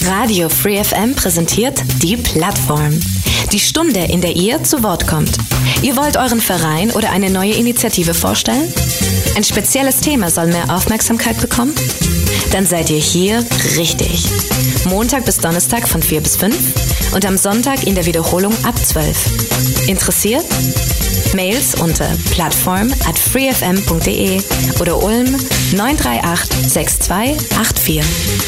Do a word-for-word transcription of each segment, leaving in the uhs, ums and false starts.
Radio Free F M präsentiert die Plattform. Die Stunde, in der ihr zu Wort kommt. Ihr wollt euren Verein oder eine neue Initiative vorstellen? Ein spezielles Thema soll mehr Aufmerksamkeit bekommen? Dann seid ihr hier richtig. Montag bis Donnerstag von vier bis fünf und am Sonntag in der Wiederholung ab zwölf. Interessiert? Mails unter plattform at freefm punkt de oder Ulm neun drei acht sechs zwei acht vier.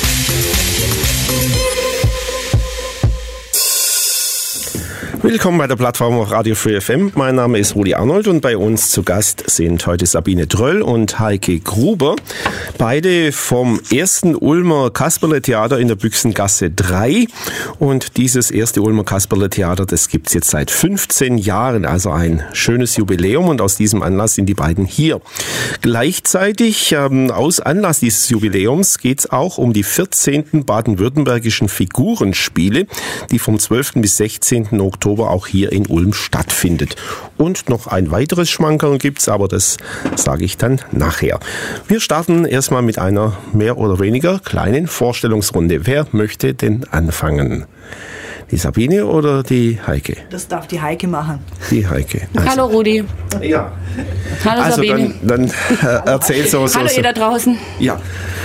Willkommen bei der Plattform auf Radio Free F M. Mein Name ist Rudi Arnold und bei uns zu Gast sind heute Sabine Dröll und Heike Gruber. Beide vom ersten Ulmer Kasperle-Theater in der Büchsengasse drei. Und dieses erste Ulmer Kasperle-Theater, das gibt's jetzt seit fünfzehn Jahren, also ein schönes Jubiläum. Und aus diesem Anlass sind die beiden hier. Gleichzeitig, ähm, aus Anlass dieses Jubiläums, geht's auch um die vierzehnten baden-württembergischen Figurenspiele, die vom zwölften bis sechzehnten Oktober auch hier in Ulm stattfindet. Und noch ein weiteres Schmankerl gibt's, aber das sage ich dann nachher. Wir starten erstmal mit einer mehr oder weniger kleinen Vorstellungsrunde. Wer möchte denn anfangen? Die Sabine oder die Heike? Das darf die Heike machen. Die Heike. Also. Hallo Rudi. Ja. Hallo also Sabine. Dann, dann äh, erzähl so. so Hallo so. ihr da draußen. Ja.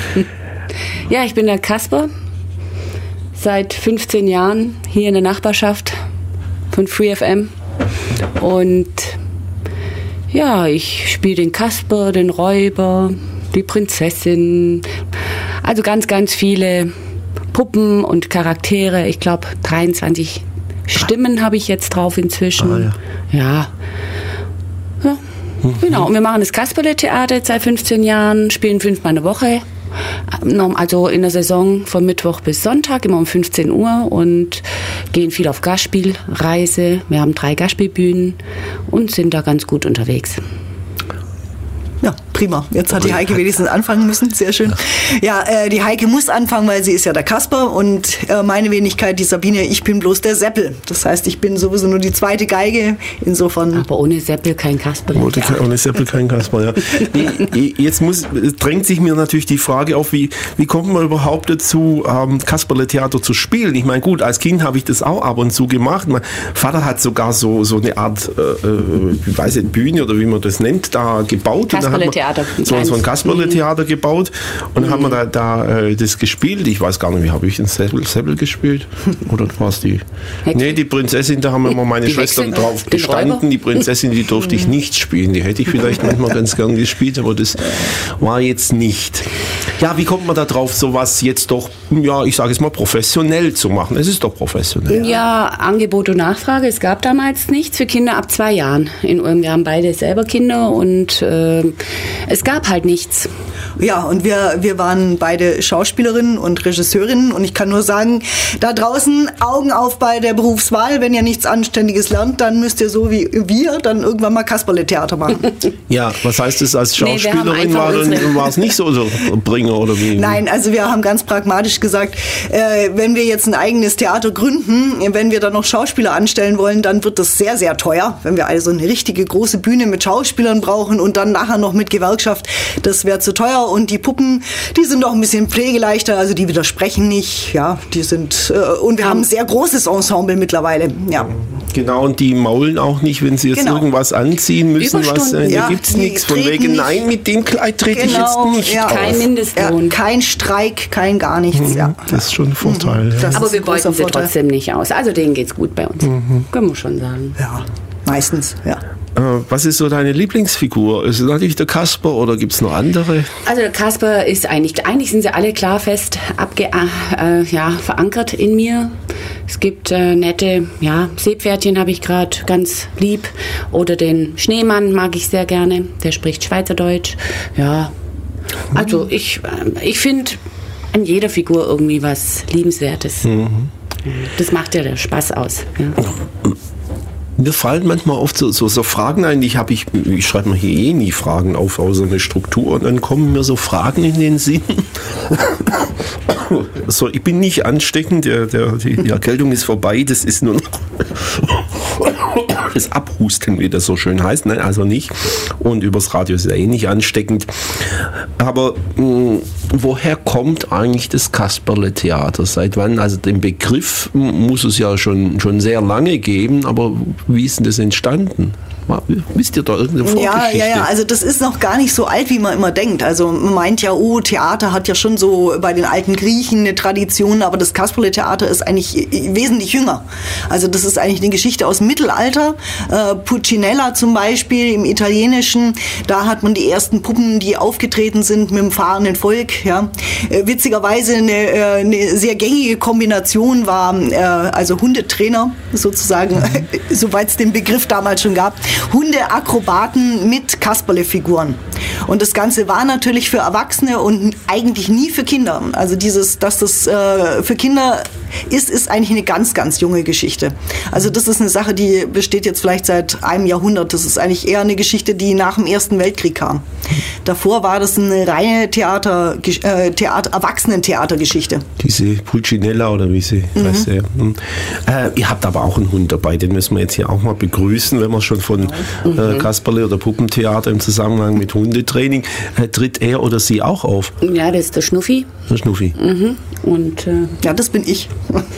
Ja, ich bin der Kasper. Seit fünfzehn Jahren hier in der Nachbarschaft von Free F M. Und ja, ich spiele den Kasper, den Räuber, die Prinzessin. Also ganz, ganz viele Puppen und Charaktere. Ich glaube, dreiundzwanzig Stimmen habe ich jetzt drauf inzwischen. Ah, ja. Ja. ja. Mhm. Genau. Und wir machen das Kasperle-Theater seit fünfzehn Jahren, spielen fünfmal eine Woche. Also in der Saison von Mittwoch bis Sonntag, immer um fünfzehn Uhr und gehen viel auf Gastspielreise. Wir haben drei Gastspielbühnen und sind da ganz gut unterwegs. Ja, prima. Jetzt hat die Heike wenigstens anfangen müssen. Sehr schön. Ja, äh, die Heike muss anfangen, weil sie ist ja der Kasper und äh, meine Wenigkeit, die Sabine, ich bin bloß der Seppel. Das heißt, ich bin sowieso nur die zweite Geige. Insofern. Aber ohne Seppel kein Kasper. Ohne, ja. ohne Seppel kein Kasper, ja. Jetzt muss, drängt sich mir natürlich die Frage auf, wie, wie kommt man überhaupt dazu, ähm, Kasperle-Theater zu spielen? Ich meine, gut, als Kind habe ich das auch ab und zu gemacht. Mein Vater hat sogar so, so eine Art, äh, ich weiß nicht, Bühne oder wie man das nennt, da gebaut. Kasperle-Theater. So, so ein Kasperle-Theater mhm. gebaut und mhm. haben wir da, da äh, das gespielt. Ich weiß gar nicht, wie habe ich den Seppel, Seppel gespielt? Oder war es die? Hexe. Nee, die Prinzessin, da haben immer meine die Schwestern Hexe, drauf bestanden. Räuber. Die Prinzessin, die durfte ich nicht spielen. Die hätte ich vielleicht manchmal ganz gern gespielt, aber das war jetzt nicht. Ja, wie kommt man da drauf, sowas jetzt doch, ja, ich sage es mal, professionell zu machen? Es ist doch professionell. Ja, Angebot und Nachfrage. Es gab damals nichts für Kinder ab zwei Jahren in Ulm. Wir haben beide selber Kinder und äh, es gab halt nichts. Ja, und wir, wir waren beide Schauspielerinnen und Regisseurinnen und ich kann nur sagen, da draußen Augen auf bei der Berufswahl. Wenn ihr nichts Anständiges lernt, dann müsst ihr so wie wir dann irgendwann mal Kasperle-Theater machen. Ja, was heißt das als Schauspielerin? Nee, war, war es nicht so, so Bringer oder wie? Nein, also wir haben ganz pragmatisch gesagt, äh, wenn wir jetzt ein eigenes Theater gründen, wenn wir dann noch Schauspieler anstellen wollen, dann wird das sehr, sehr teuer. Wenn wir also eine richtige große Bühne mit Schauspielern brauchen und dann nachher noch mit Gewerkschaft, das wäre zu teuer. Und die Puppen, die sind auch ein bisschen pflegeleichter, also die widersprechen nicht. Ja, die sind äh, und wir haben ein sehr großes Ensemble mittlerweile. Ja. Genau, und die maulen auch nicht, wenn sie jetzt genau. irgendwas anziehen müssen. Was, äh, ja, da gibt es nichts von wegen, nicht. Nein, mit dem Kleid trete genau, ich jetzt nicht ja. auf. Kein Mindestlohn. Ja, kein Streik, kein gar nichts. Mhm, ja. Das ist schon ein Vorteil. Mhm. Ja. Aber wir beuten sie trotzdem nicht aus. Also denen geht's gut bei uns. Mhm. Können wir schon sagen. Ja, meistens, ja. Was ist so deine Lieblingsfigur? Ist es natürlich der Kasper oder gibt es noch andere? Also der Kasper ist eigentlich, eigentlich sind sie alle klar fest abge, äh, ja, verankert in mir. Es gibt äh, nette, ja, Seepferdchen habe ich gerade ganz lieb. Oder den Schneemann mag ich sehr gerne. Der spricht Schweizerdeutsch. Ja, also ich, äh, ich finde an jeder Figur irgendwie was Liebenswertes. Mhm. Das macht ja der Spaß aus. Ja. Mir fallen manchmal oft so, so, so Fragen ein, ich habe ich, ich schreibe mir hier eh nie Fragen auf, außer eine Struktur, und dann kommen mir so Fragen in den Sinn. So, ich bin nicht ansteckend, der, der, die, die Erkältung ist vorbei, das ist nur noch Alles abhusten, wie das so schön heißt, nein, also nicht. Und übers Radio ist ja eh nicht ansteckend. Aber mh, woher kommt eigentlich das Kasperle-Theater? Seit wann? Also den Begriff muss es ja schon, schon sehr lange geben, aber wie ist denn das entstanden? Wisst ihr da irgendeine Vorgeschichte? Ja, ja, ja, also das ist noch gar nicht so alt, wie man immer denkt. Also man meint ja, oh, Theater hat ja schon so bei den alten Griechen eine Tradition, aber das Kasperle-Theater ist eigentlich wesentlich jünger. Also das ist eigentlich eine Geschichte aus dem Mittelalter. Äh, Pulcinella zum Beispiel im Italienischen, da hat man die ersten Puppen, die aufgetreten sind mit dem fahrenden Volk. Ja. Äh, witzigerweise eine, äh, eine sehr gängige Kombination war, äh, also Hundetrainer sozusagen, mhm. soweit es den Begriff damals schon gab, Hundeakrobaten mit Kasperle-Figuren. Und das Ganze war natürlich für Erwachsene und eigentlich nie für Kinder. Also dieses, dass das äh, für Kinder ist, ist eigentlich eine ganz, ganz junge Geschichte. Also das ist eine Sache, die besteht jetzt vielleicht seit einem Jahrhundert. Das ist eigentlich eher eine Geschichte, die nach dem Ersten Weltkrieg kam. Davor war das eine reine Theater, äh, Theater, Erwachsenen-Theatergeschichte. Diese Pulcinella oder wie sie mhm. heißt. Ja. Äh, ihr habt aber auch einen Hund dabei, den müssen wir jetzt hier auch mal begrüßen, wenn wir schon von mhm. äh, Kasperle oder Puppentheater im Zusammenhang mit Hundetraining. Äh, tritt er oder sie auch auf? Ja, das ist der Schnuffi. Der Schnuffi. Mhm. Und, äh, ja, das bin ich.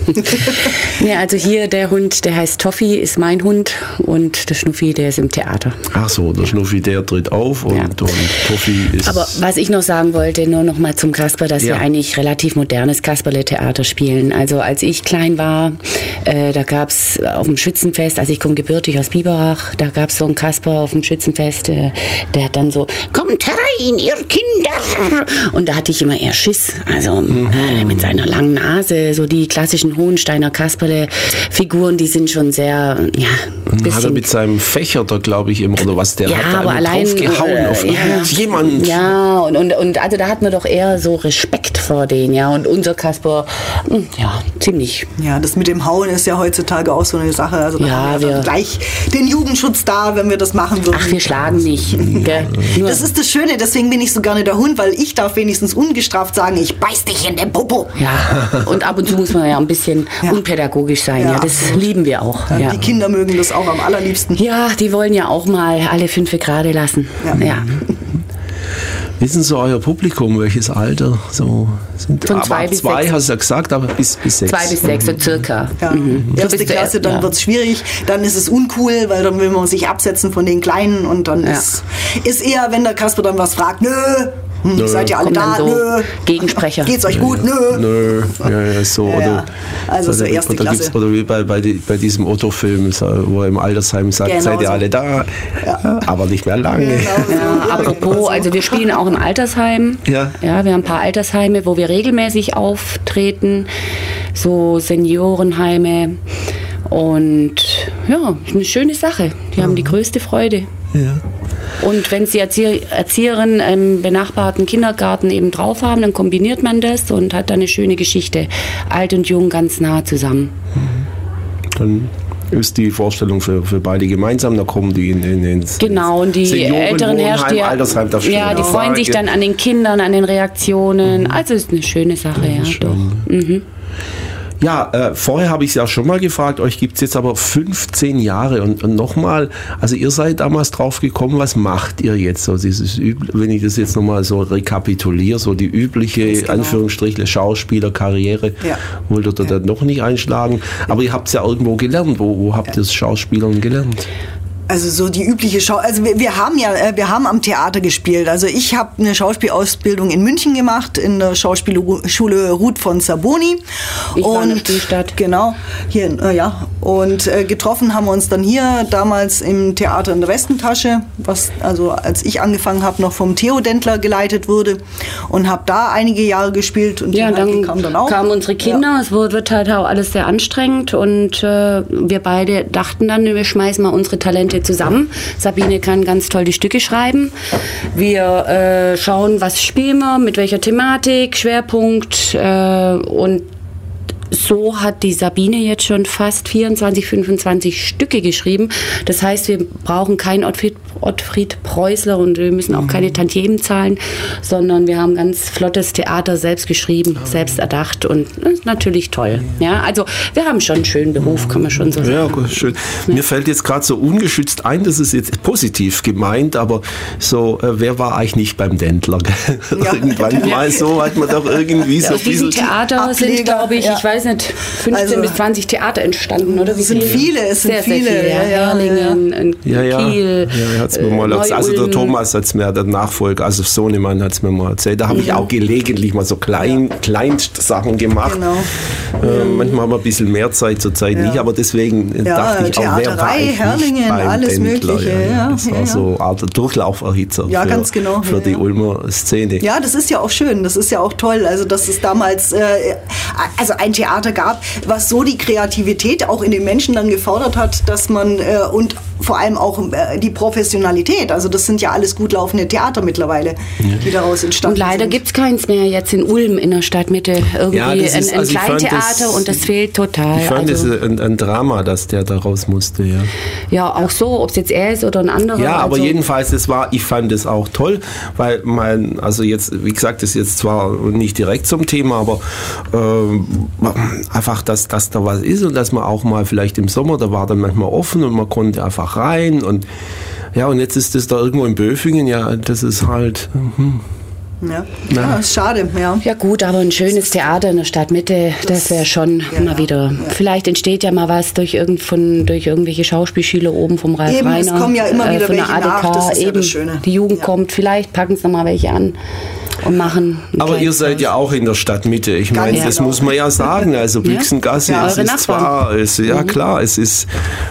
ja, also hier der Hund, der heißt Toffi, ist mein Hund und der Schnuffi, der ist im Theater. Ach so, der Schnuffi, der tritt auf und, ja. und Toffi ist... Aber was ich noch sagen wollte, nur noch mal zum Kasper, dass ja. wir eigentlich relativ modernes Kasperle-Theater spielen. Also als ich klein war, äh, da gab es auf dem Schützenfest, also ich komme gebürtig aus Biberach, da gab es so einen Kasper auf dem Schützenfest, äh, der hat dann so, kommt herein, ihr Kinder! Und da hatte ich immer eher Schiss, also mhm. äh, mit seiner langen Nase, so die klassischen Hohensteiner Kasperle-Figuren, die sind schon sehr, ja, ein bisschen... Hat er mit seinem Fächer da, glaube ich, immer, oder was, der ja, hat da aber allein, draufgehauen äh, auf ja, jemand. Ja, und, und, und also da hat man doch eher so Respekt vor denen, ja, und unser Kasper, ja, ziemlich. Ja, das mit dem Hauen ist ja heutzutage auch so eine Sache, also da ja, haben wir, wir gleich den Jugendschutz da, wenn wir das machen würden. Ach, wir schlagen nicht. Gell? Das ist das Schöne, deswegen bin ich so gerne der Hund, weil ich darf wenigstens ungestraft sagen, ich beiß dich in den Popo. Ja, und ab und zu muss man ja ein bisschen ja. unpädagogisch sein, ja, ja das absolut. Lieben wir auch. Ja, ja. Die Kinder mögen das auch am allerliebsten. Ja, die wollen ja auch mal alle fünf gerade lassen. Ja. ja. Wissen Sie euer Publikum, welches Alter? So sind Von zwei bis zwei, sechs. hast du ja gesagt, aber bis, bis sechs. Zwei bis sechs, so circa. Ja. Mhm. Erste Klasse, dann ja. wird es schwierig, dann ist es uncool, weil dann will man sich absetzen von den Kleinen und dann ja. ist, ist eher, wenn der Kasper dann was fragt, nö, hm, nö. seid ihr alle da, so nö. Gegensprecher. Geht's euch gut, nö. Nö, ja, ja, so. Ja, oder, also so erste oder Klasse. Oder wie bei, bei, die, bei diesem Otto-Film, wo er im Altersheim sagt, genau seid ihr so. alle da, ja. aber nicht mehr lange. Genau so. Ja, apropos, also wir spielen auch im Altersheim. Ja. Ja, wir haben ein paar Altersheime, wo wir regelmäßig auftreten, so Seniorenheime. Und ja, ist eine schöne Sache. Die haben die größte Freude. Ja. Und wenn Sie Erzieher, Erzieherin im benachbarten Kindergarten eben drauf haben, dann kombiniert man das und hat dann eine schöne Geschichte. Alt und jung ganz nah zusammen. Dann ist die Vorstellung für, für beide gemeinsam, da kommen die in, in, ins Genau, und die älteren Herrscher, ja, die freuen sich dann an den Kindern, an den Reaktionen. Mhm. Also ist eine schöne Sache, ja, schön. doch. Mhm. Ja, äh, vorher habe ich es ja schon mal gefragt, euch gibt es jetzt aber fünfzehn Jahre und, und nochmal, also ihr seid damals drauf gekommen, was macht ihr jetzt? So dieses üb- wenn ich das jetzt nochmal so rekapituliere, so die übliche, genau. Anführungsstriche, Schauspielerkarriere, ja. wollt ihr da ja. noch nicht einschlagen, aber ihr habt es ja irgendwo gelernt, wo, wo habt ihr das Schauspielern gelernt? Also so die übliche Schau... Also wir, wir haben ja, wir haben am Theater gespielt. Also ich habe eine Schauspielausbildung in München gemacht, in der Schauspielschule Ruth von Zaboni. Ich und war in der Spielstadt. Genau, hier, äh, ja. Und äh, getroffen haben wir uns dann hier, damals im Theater in der Westentasche, was also als ich angefangen habe, noch vom Theo Dentler geleitet wurde. Und habe da einige Jahre gespielt. Und ja, dann, kamen dann auch. kamen unsere Kinder, ja. Es wird halt auch alles sehr anstrengend. Und äh, wir beide dachten dann, wir schmeißen mal unsere Talente zusammen. Sabine kann ganz toll die Stücke schreiben. Wir äh, schauen, was spielen wir, mit welcher Thematik, Schwerpunkt äh, und so hat die Sabine jetzt schon fast vierundzwanzig, fünfundzwanzig Stücke geschrieben. Das heißt, wir brauchen keinen Ottfried, Ottfried Preußler und wir müssen auch mhm. keine Tantiemen zahlen, sondern wir haben ganz flottes Theater selbst geschrieben, oh. selbst erdacht und das ist natürlich toll. Ja, also wir haben schon einen schönen Beruf, kann man schon so sagen. Ja, gut, schön. Ja. Mir fällt jetzt gerade so ungeschützt ein, das ist jetzt positiv gemeint, aber so, äh, wer war eigentlich nicht beim Dentler? Ja. Irgendwann ja. mal so hat man doch irgendwie ja, so aus diesem Theater Ableger, sind, glaube ich, ja. ich weiß nicht, fünfzehn also, bis zwanzig Theater entstanden, oder? Wie es sind viele, es sind sehr, viele. Sehr viele. Ja, Herlingen, ja, ja. Kiel, ja, hat's mir mal erzählt. Also der Thomas hat es mir, der Nachfolger, also Sohnemann hat es mir mal erzählt. Da habe ich ja. auch gelegentlich mal so klein, ja. Kleinstsachen gemacht. Genau. Äh, mhm. Manchmal haben wir ein bisschen mehr Zeit, zur Zeit ja. nicht, aber deswegen ja, dachte ich auch, wer war eigentlich Herlingen, alles Dentler, Mögliche. Ja, ja. Das war ja, so eine Art Durchlauferhitzer ja, für, ganz genau. für ja, die ja. Ulmer Szene. Ja, das ist ja auch schön, das ist ja auch toll, also dass es damals äh, also ein Theater gab, was so die Kreativität auch in den Menschen dann gefordert hat, dass man äh, und vor allem auch äh, die Professionalität, also das sind ja alles gut laufende Theater mittlerweile, ja. die daraus entstanden sind. Und leider gibt es keins mehr jetzt in Ulm in der Stadtmitte, irgendwie ja, ist, ein, ein also Kleintheater und das fehlt total. Ich fand also, es ein, ein Drama, dass der da raus musste, ja. Ja, auch so, ob es jetzt er ist oder ein anderer. Ja, aber also. jedenfalls, das war, ich fand es auch toll, weil mein, also jetzt, wie gesagt, das ist jetzt zwar nicht direkt zum Thema, aber äh, einfach, dass, dass da was ist und dass man auch mal vielleicht im Sommer, da war dann manchmal offen und man konnte einfach rein und ja, und jetzt ist das da irgendwo in Böfingen, ja, das ist halt... Hm. Ja, ja. ja ist schade. Ja. ja gut, aber ein schönes Theater in der Stadtmitte, das, das wäre schon ja, mal wieder. Ja. Vielleicht entsteht ja mal was durch, irgend von, durch irgendwelche Schauspielschüler oben vom Ralf eben, Reiner. Es kommen ja immer äh, wieder welche nach, das ist eben, ja das Schöne. Die Jugend ja. kommt, vielleicht packen es noch mal welche an. Und machen aber ihr seid ja auch in der Stadtmitte. Ich meine, das genau. muss man ja sagen. Also Büchsengasse, ja, es ist zwar, es, ja mhm. klar, es ist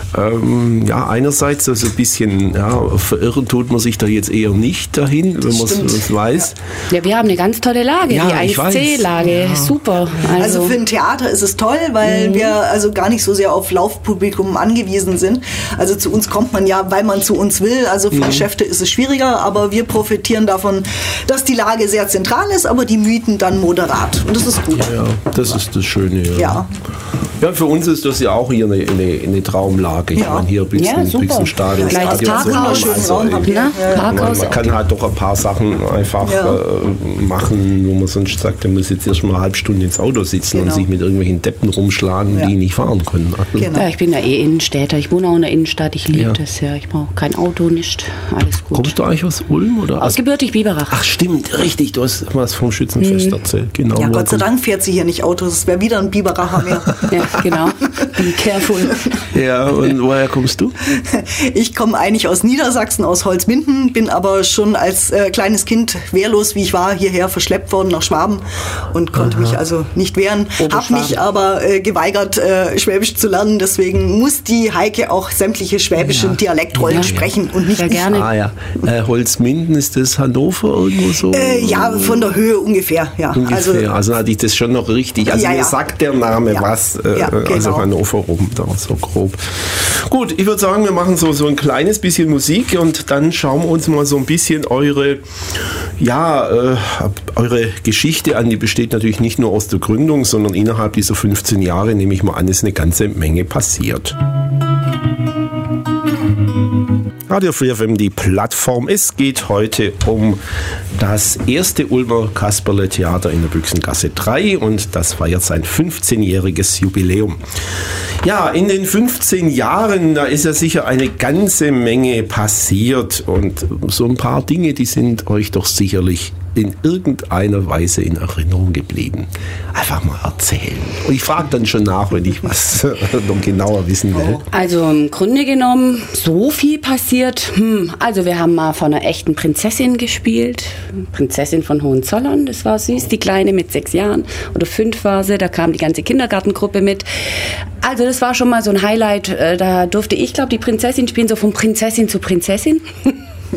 ähm, ja einerseits so also ein bisschen, ja, verirren tut man sich da jetzt eher nicht dahin, das wenn man es weiß. Ja. ja, wir haben eine ganz tolle Lage, ja, die eins C-Lage, ja. super. Also. also für ein Theater ist es toll, weil mhm. wir also gar nicht so sehr auf Laufpublikum angewiesen sind. Also zu uns kommt man ja, weil man zu uns will. Also für mhm. Geschäfte ist es schwieriger, aber wir profitieren davon, dass die Lage sehr zentral ist, aber die Mieten dann moderat. Und das ist gut. Ja, das ist das Schöne. Ja. ja. Ja, für uns ist das ja auch hier eine, eine, eine Traumlage. Ich ja. meine, hier Büchsen, ja, Büchsenstadion. Gleich das Parkhaus. So, also, also, ja. man, man kann halt doch ein paar Sachen einfach ja. äh, machen, wo man sonst sagt, man muss jetzt erst mal eine halbe Stunde ins Auto sitzen genau. und sich mit irgendwelchen Deppen rumschlagen, ja. die nicht fahren können. Also genau. Ja, ich bin ja eh Innenstädter. Ich wohne auch in der Innenstadt. Ich liebe ja. das ja. Ich brauche kein Auto, nicht. Alles gut. Kommst du eigentlich aus Ulm? Oder aus gebürtig Biberach. Ach stimmt, richtig. Du hast was vom Schützenfest mhm. erzählt. Genau. Ja, Gott sei Dank fährt sie hier nicht Autos. Es wäre wieder ein Biberacher mehr. Ja, genau. Be careful. Ja, und woher kommst du? Ich komme eigentlich aus Niedersachsen, aus Holzminden, bin aber schon als äh, kleines Kind wehrlos, wie ich war, hierher verschleppt worden nach Schwaben und konnte Aha. mich also nicht wehren. Habe mich aber äh, geweigert, äh, Schwäbisch zu lernen. Deswegen muss die Heike auch sämtliche schwäbischen ja. Dialektrollen ja, sprechen ja. und nicht ja, gerne. Ah ja, äh, Holzminden, ist das Hannover irgendwo so? Äh, ja, von der Höhe ungefähr. Ja. Ungefähr, also, also hatte ich das schon noch richtig. Also ja, mir ja. sagt der Name ja. was, äh, ja, genau. also Hannover rum, da so grob. Gut, ich würde sagen, wir machen so, so ein kleines bisschen Musik und dann schauen wir uns mal so ein bisschen eure, ja, äh, eure Geschichte an. Die besteht natürlich nicht nur aus der Gründung, sondern innerhalb dieser fünfzehn Jahre, nehme ich mal an, ist eine ganze Menge passiert. Radio Free F M, die Plattform. Es geht heute um das erste Ulmer Kasperle-Theater in der Büchsengasse drei und das feiert sein fünfzehnjähriges Jubiläum. Ja, in den fünfzehn Jahren, da ist ja sicher eine ganze Menge passiert und so ein paar Dinge, die sind euch doch sicherlich in irgendeiner Weise in Erinnerung geblieben. Einfach mal erzählen. Und ich frage dann schon nach, wenn ich was noch genauer wissen will. Also im Grunde genommen, so viel passiert. Hm, also wir haben mal von einer echten Prinzessin gespielt. Prinzessin von Hohenzollern, das war süß. Die Kleine mit sechs Jahren oder fünf war sie. Da kam die ganze Kindergartengruppe mit. Also das war schon mal so ein Highlight. Da durfte ich, glaube die Prinzessin spielen, so von Prinzessin zu Prinzessin.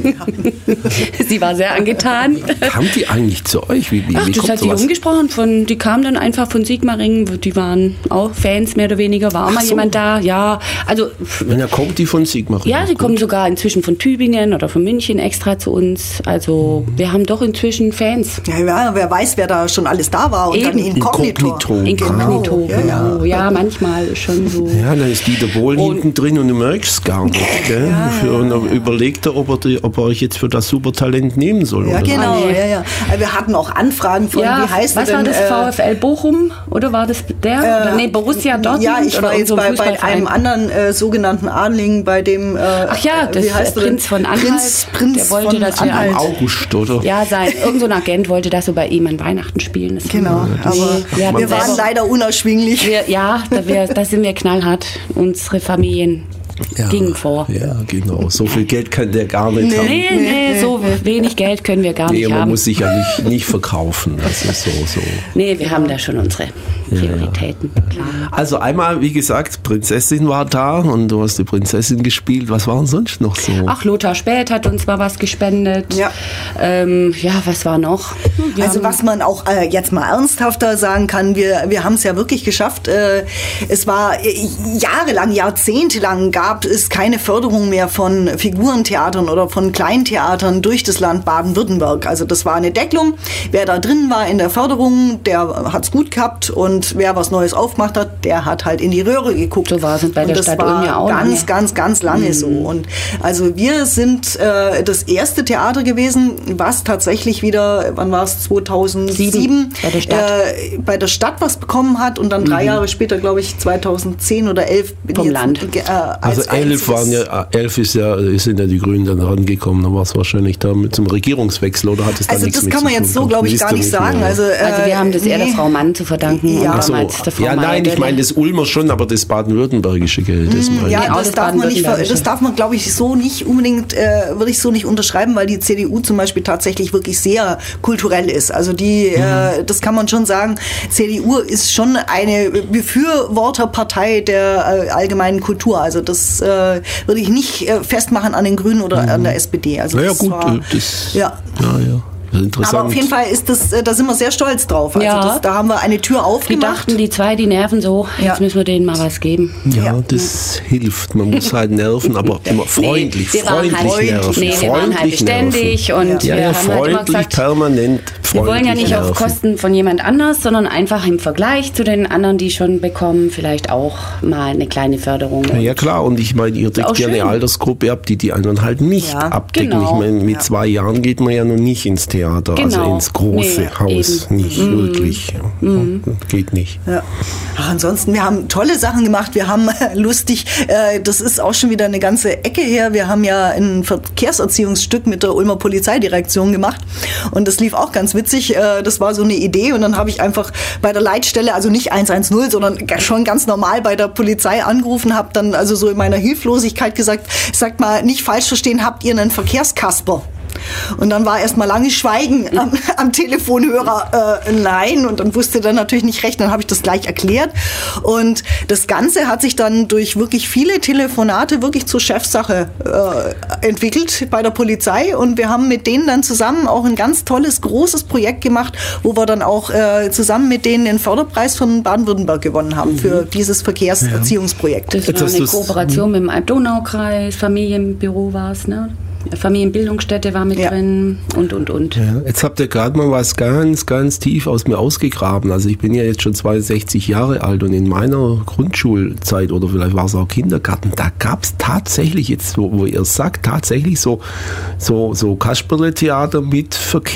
Sie war sehr angetan. Kamen die eigentlich zu euch? Wie, wie, Ach, wie das kommt hat sie sowas? umgesprochen. Von, die kamen dann einfach von Sigmaringen. Die waren auch Fans, mehr oder weniger. War auch mal so. jemand da. Ja, also... Und da kommt die von Sigmaringen? Ja, sie kommen sogar inzwischen von Tübingen oder von München extra zu uns. Also wir haben doch inzwischen Fans. Ja, ja, wer weiß, wer da schon alles da war. Und Eben. dann Inkognito. Inkognito. Inkognito, Genau. Ja, genau. Ja, manchmal schon so. Ja, dann ist Dieter Bohlen hinten drin und du merkst es gar nicht. Gell? Für, und dann überlegt er, ob er, die, ob er euch jetzt für das Supertalent nehmen soll. Ja, oder? genau. Ah, nee. Ja, ja. Also wir hatten auch Anfragen von, Ja, wie heißt was er denn? war das, äh, VfL Bochum? Oder war das der? Oder, nee, Borussia Dortmund? Ja, ich oder war jetzt so bei, bei Fußballverein. einem anderen äh, sogenannten Adling, bei dem... Äh, Ach ja, das wie heißt äh, er denn? Prinz von Anhalt. Prinz, Prinz der wollte, von dass wir Anhalt. August, oder? Ja, sein, irgend so ein Agent wollte, dass wir bei ihm an Weihnachten spielen. Das Genau, haben wir- aber Nee, wir, wir waren selber- leider unerschwinglich. wir, Ja, da, wir, da sind wir knallhart. Unsere Familien Ja, gingen vor. Ja, genau. So viel Geld kann der gar nicht haben. Nee, nee, so wenig Geld können wir gar Nee, nicht man haben. muss sich ja nicht, nicht verkaufen. Das ist so, so. Nee, wir haben da schon unsere Prioritäten. Klar. Also einmal, wie gesagt, Prinzessin war da und du hast die Prinzessin gespielt. Was war denn sonst noch so? Ach, Lothar Späth hat uns mal was gespendet. Ja. Ähm, ja, was war noch? Wir Also haben- was man auch äh, jetzt mal ernsthafter sagen kann, wir, wir haben es ja wirklich geschafft. Äh, es war äh, jahrelang, jahrzehntelang gab es keine Förderung mehr von Figurentheatern oder von Kleintheatern durch das Land Baden-Württemberg. Also das war eine Deckelung. Wer da drin war in der Förderung, der hat's gut gehabt, und wer was Neues aufgemacht hat, der hat halt in die Röhre geguckt. So war es bei und der das Stadt war Ulm ja auch ganz, lange. ganz, ganz lange so. Und also wir sind äh, das erste Theater gewesen, was tatsächlich wieder, wann war es, zweitausendsieben, Sieben, bei der Stadt. Äh, bei der Stadt was bekommen hat, und dann drei Jahre später, glaube ich, zweitausendzehn oder elf bin Vom ich Land. Äh, Also als elf einziges- waren ja, elf ist ja, sind ja die Grünen dann rangekommen. Da war es wahrscheinlich da mit zum Regierungswechsel, oder hat es da Also nichts das mit kann man zu jetzt tun so, glaube ich, gehabt? gar nicht Wisst ihr sagen. mehr? Also, äh, Also wir haben das eher nee. der Frau Mann zu verdanken. Ja. und Ach so. damals der Frau Ja, nein, ich Meyer-Dölle. meine das Ulmer schon, aber das baden-württembergische Geld. Das meine ich. Ja, Nee, auch das das darf man nicht, ver- Baden-Württembergische. das darf man, glaube ich, so nicht unbedingt, äh, würde ich so nicht unterschreiben, weil die C D U zum Beispiel tatsächlich wirklich sehr kulturell ist. Also die, äh, das kann man schon sagen, C D U ist schon eine Befürworterpartei der äh, allgemeinen Kultur. Also das äh, würde ich nicht äh, festmachen an den Grünen oder an der S P D. Also Naja, das gut, war, äh, das. ja. Ja, ja. Das ist interessant. Aber auf jeden Fall ist das, äh, da sind wir sehr stolz drauf. Also Ja. das, da haben wir eine Tür Die aufgemacht. dachten, die zwei, die nerven so, Ja. jetzt müssen wir denen mal was geben. Ja, Ja. das hilft. Man muss halt nerven, aber immer freundlich, Nee, wir waren freundlich halt, nerven. nee, wir waren halt freundlich beständig nerven. und Ja, wir ja, haben halt immer freundlich, gesagt, permanent freundlich wir wollen ja nicht nerven. auf Kosten von jemand anders, sondern einfach im Vergleich zu den anderen, die schon bekommen, vielleicht auch mal eine kleine Förderung. Ja, ja klar, und ich meine, ihr deckt auch ja eine schön. Altersgruppe ab, die die anderen halt nicht Ja, abdecken. genau. Ich meine, mit Ja. zwei Jahren geht man ja noch nicht ins Theater, also Genau. ins große Nee, Haus. eben. Nicht wirklich. Ja, geht nicht. Ja. Ach, ansonsten, wir haben tolle Sachen gemacht. Wir haben lustig, äh, das ist auch schon wieder eine ganze Ecke her. Wir haben ja ein Verkehrserziehungsstück mit der Ulmer Polizeidirektion gemacht, und das lief auch ganz witzig. Äh, das war so eine Idee, und dann habe ich einfach bei der Leitstelle, also nicht eins eins null, sondern schon ganz normal bei der Polizei angerufen, habe dann also so in meiner Hilflosigkeit gesagt, sagt mal, nicht falsch verstehen, habt ihr einen Verkehrskasper? Und dann war erst mal lange Schweigen am, am Telefonhörer, äh, nein, und dann wusste er natürlich nicht recht, dann habe ich das gleich erklärt, und das Ganze hat sich dann durch wirklich viele Telefonate wirklich zur Chefsache äh, entwickelt bei der Polizei, und wir haben mit denen dann zusammen auch ein ganz tolles, großes Projekt gemacht, wo wir dann auch äh, zusammen mit denen den Förderpreis von Baden-Württemberg gewonnen haben für dieses Verkehrserziehungsprojekt. Das Jetzt war hast eine du's- Kooperation mit dem Alb-Donau-Kreis, Familienbüro war es, ne? Familienbildungsstätte war mit Ja. drin und, und, und. Ja, jetzt habt ihr gerade mal was ganz, ganz tief aus mir ausgegraben. Also ich bin ja jetzt schon zweiundsechzig Jahre alt, und in meiner Grundschulzeit, oder vielleicht war es auch Kindergarten, da gab es tatsächlich, jetzt wo, wo ihr es sagt, tatsächlich so, so, so Kasperle-Theater mit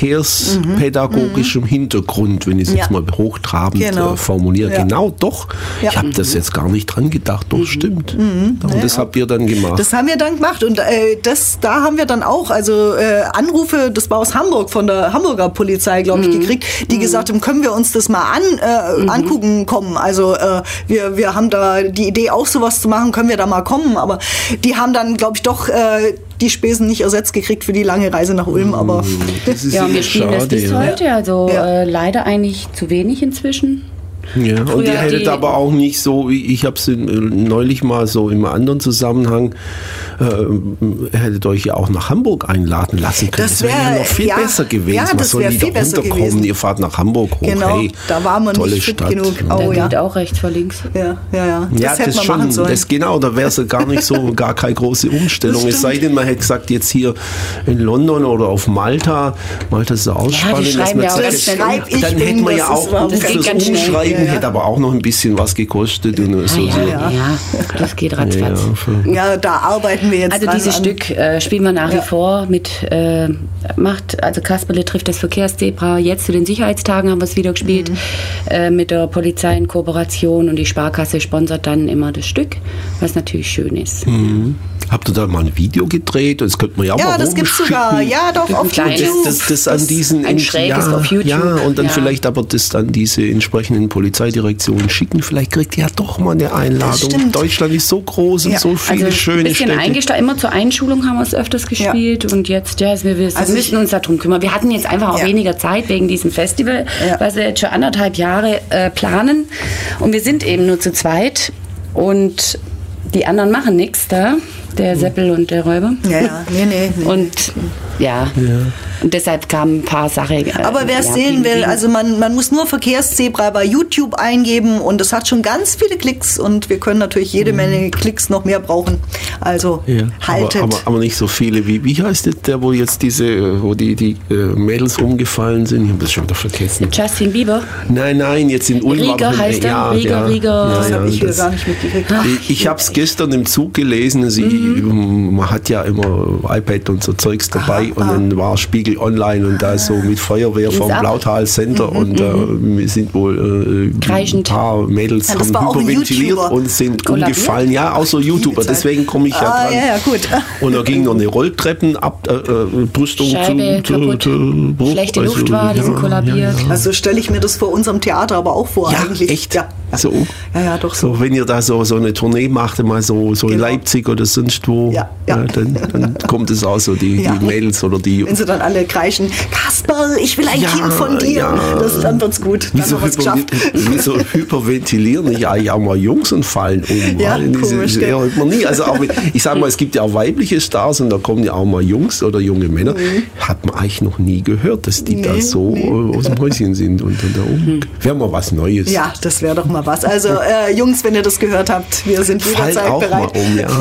verkehrspädagogischem Hintergrund, wenn ich es Ja. jetzt mal hochtrabend Genau. äh, formuliere. Ja. Genau, doch. Ja. Ich habe das jetzt gar nicht dran gedacht. Doch, stimmt. Und das habt ihr dann gemacht. Das haben wir dann gemacht, und äh, das, da haben wir dann auch, also äh, Anrufe, das war aus Hamburg, von der Hamburger Polizei, glaube ich, Mhm. gekriegt, die gesagt haben, können wir uns das mal an, äh, angucken kommen. Also äh, wir, wir haben da die Idee, auch sowas zu machen, können wir da mal kommen. Aber die haben dann, glaube ich, doch äh, die Spesen nicht ersetzt gekriegt für die lange Reise nach Ulm. Aber Das ist Ja, und immer wir spielen das schade. bis Ja. heute, also Ja. äh, leider eigentlich zu wenig inzwischen. Ja, und Früher ihr hättet die- aber auch nicht so, ich habe es neulich mal so im anderen Zusammenhang, äh, hättet euch ja auch nach Hamburg einladen lassen können. Das Das wäre wär- ja noch viel ja, besser gewesen. ja, Was das soll wär die viel da besser runterkommen? gewesen. Ihr fahrt nach Hamburg hoch. Genau, hey, da waren wir tolle nicht fit Stadt. genug. Da Oh ja. geht auch rechts vor links. Ja, ja, ja. Das Ja, hätte das man schon, machen sollen. das genau, da wäre es ja gar nicht so, gar keine große Umstellung. Das Es sei stimmt. denn, man hätte gesagt, jetzt hier in London oder auf Malta, Malta ist ja auch Ja, die spannend, dass schreiben man ja auch sagt, ganz schnell um. dann Ich hätten bin, wir ja das auch ist überhaupt um kein fürs ganz schnell. Umschreiben, Ja, ja. hätte aber auch noch ein bisschen was gekostet. Und so, Ah, so. ja, ja, das geht ratzfatz. Ja, für- Ja, da arbeiten wir jetzt Also dran dieses an. Stück äh, spielen wir nach Ja. wie vor mit, äh, macht, also Kasperle trifft das Verkehrszebra. Jetzt zu den Sicherheitstagen haben wir es wieder gespielt, Mhm. äh, mit der Polizei in Kooperation, und die Sparkasse sponsert dann immer das Stück, was natürlich schön ist. Mhm. Habt ihr da mal ein Video gedreht? Das könnte man ja, Ja, mal das gibt's rumschicken. sogar. Ja, doch, Ein auf kleines- YouTube. Das, das, das an diesen ein in- schräges ja, auf YouTube. Ja, und dann Ja. vielleicht aber das an diese entsprechenden Polizeidirektionen schicken. Vielleicht kriegt ihr ja doch mal eine Einladung. stimmt. Deutschland ist so groß und Ja. so viele Also ein schöne bisschen Städte. eingesteuert, immer zur Einschulung haben wir es öfters gespielt, und jetzt, ja, wir, wir Also müssen ich- uns darum kümmern. Wir hatten jetzt einfach auch Ja. weniger Zeit wegen diesem Festival, Ja. weil wir jetzt schon anderthalb Jahre äh, planen, und wir sind eben nur zu zweit, und die anderen machen nichts da, der Seppel und der Räuber. Ja, ja, nee, nee. nee. Und ja. Und deshalb kamen ein paar Sachen. Äh, Aber wer es ja, sehen gegen- will, gegen- also man, man muss nur Verkehrszebra bei YouTube eingeben, und es hat schon ganz viele Klicks, und wir können natürlich jede Menge Klicks noch mehr brauchen. Also Ja, haltet. aber, aber, aber nicht so viele. Wie, wie heißt das, der, wo jetzt diese, wo die, die äh, Mädels umgefallen sind? Ich habe das schon wieder vergessen. Justin Bieber. Nein, nein, jetzt in Ulm. Rieger aber- heißt er? ja, Rieger, ja, Rieger. Ja, das ja, habe ich wieder das- gar nicht mitgekriegt. Ich, ich habe es gestern im Zug gelesen. Sie, Man hat ja immer iPad und so Zeugs dabei, und dann war Spiegel Online und da so mit Feuerwehr vom ab. Blautal Center, und äh, wir sind wohl äh, ein Kreischend. paar Mädels Ja, das haben war auch ein hyperventiliert YouTuber. und sind Kollabiert? umgefallen. Ja, außer YouTuber. Zeit. Deswegen komme ich ja Ah, dran. ja, ja, gut. Und da ging noch eine Rolltreppen ab, äh, äh, Brüstung Scheibe zu, kaputt. zu, Bruch. Schlechte Also, Luft war, die sind kollabiert. Also stelle ich mir das vor unserem Theater aber auch vor Ja, eigentlich. echt? Ja. So. Ja, ja, doch so. So, wenn ihr da so, so eine Tournee macht, mal so, so in Genau. Leipzig oder sonst wo, Ja, ja. dann, dann kommt es auch so, die, Ja. die Mädels oder die. Wenn sie dann alle kreischen, Kasperl, ich will ein Ja, Kind von dir. ja. Das, dann wird's gut. Dann Wieso, haben wir's hyper, geschafft. wieso hyperventilieren nicht eigentlich auch mal Jungs und fallen um? Ja, Weil diese- komisch, diese gell? hört man nie. Also auch, wenn- ich sage mal, es gibt ja auch weibliche Stars, und da kommen ja auch mal Jungs oder junge Männer. Hat man eigentlich noch nie gehört, dass die da Nee, so nee. äh, aus dem Häuschen sind und dann da um. Wäre mal was Neues. Ja, das wäre doch mal was. Also äh, Jungs, wenn ihr das gehört habt, wir sind Fallt jederzeit auch bereit. mal um, ja.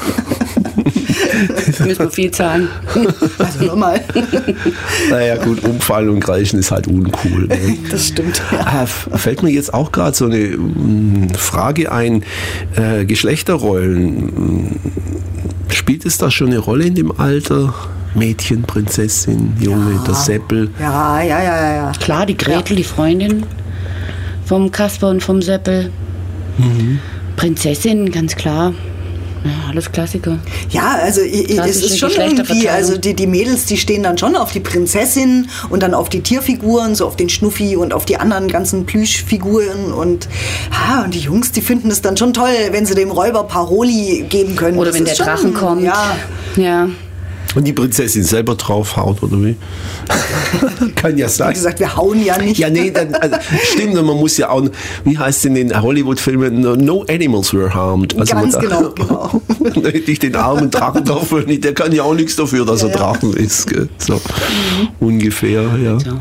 Müssen wir viel zahlen. Also nochmal. Naja, gut, umfallen und kreischen ist halt uncool. Ne? Das stimmt. Ja. Ah, f- fällt mir jetzt auch gerade so eine mm, Frage ein. Äh, Geschlechterrollen. mm, Spielt es da schon eine Rolle in dem Alter? Mädchen, Prinzessin, Junge, der Seppel. Ja, ja, ja, ja, ja. Klar, die Gretel, die Freundin vom Kasper und vom Seppel. Mhm. Prinzessin, ganz klar. Ja, alles Klassiker. Ja, also i- i- es Klassische ist schon irgendwie, Geschlechterverteilung. also die, die Mädels, die stehen dann schon auf die Prinzessin und dann auf die Tierfiguren, so auf den Schnuffi und auf die anderen ganzen Plüschfiguren, und, ah, und die Jungs, die finden es dann schon toll, wenn sie dem Räuber Paroli geben können. Oder Das wenn der ist schon- Drachen kommt. Ja, Ja. Und die Prinzessin selber draufhaut, oder wie? Kann ja wie sein. gesagt, wir hauen ja nicht. Ja, nee, dann, also, stimmt, und man muss ja auch, wie heißt es in den Hollywood-Filmen, no, no animals were harmed. Also Ganz man- genau, genau. Da hätte ich den armen Drachen drauf, der kann ja auch nichts dafür, dass Ja, er ja. Drachen ist. Gell? So ungefähr, ja. So.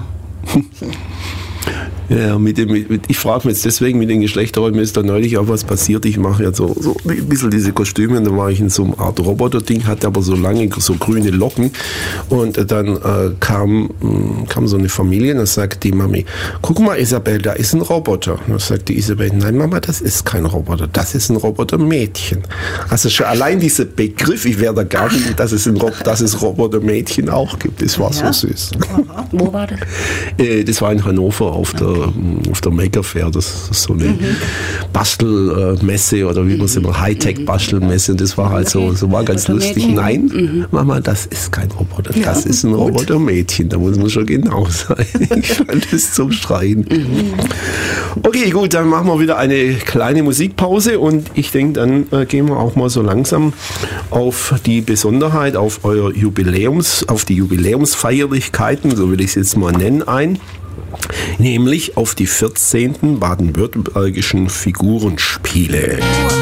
Ja, mit dem, mit, mit- ich frage mich jetzt deswegen mit den Geschlechterrollen, mir ist da neulich auch was passiert. Ich mache ja so, so ein bisschen diese Kostüme, und da war ich in so einer Art Roboter-Ding, hatte aber so lange, so grüne Locken, und äh, dann äh, kam, mh, kam so eine Familie, und dann sagt die Mami, guck mal Isabel, da ist ein Roboter. Und dann sagt die Isabel, nein Mama, das ist kein Roboter, das ist ein Roboter-Mädchen. Also schon allein dieser Begriff, ich wäre da gar nicht, dass es, ein Rob, dass es Roboter-Mädchen auch gibt, das war Ja. so süß. Wo war das? Äh, Das war in Hannover auf der, auf der Maker Fair. Das ist so eine Bastelmesse, oder wie man es immer, Hightech-Bastelmesse. Und das war halt so, so war ganz lustig. Robotermädchen? Nein, Mama, das ist kein Roboter. Das ist ein Robotermädchen. Da muss man schon genau sein. Ich fand das zum Schreien. Okay, gut, dann machen wir wieder eine kleine Musikpause, und ich denke, dann äh, gehen wir auch mal so langsam auf die Besonderheit, auf euer Jubiläums, auf die Jubiläumsfeierlichkeiten, so will ich es jetzt mal nennen, ein. nämlich auf die vierzehnten baden-württembergischen Figurenspiele.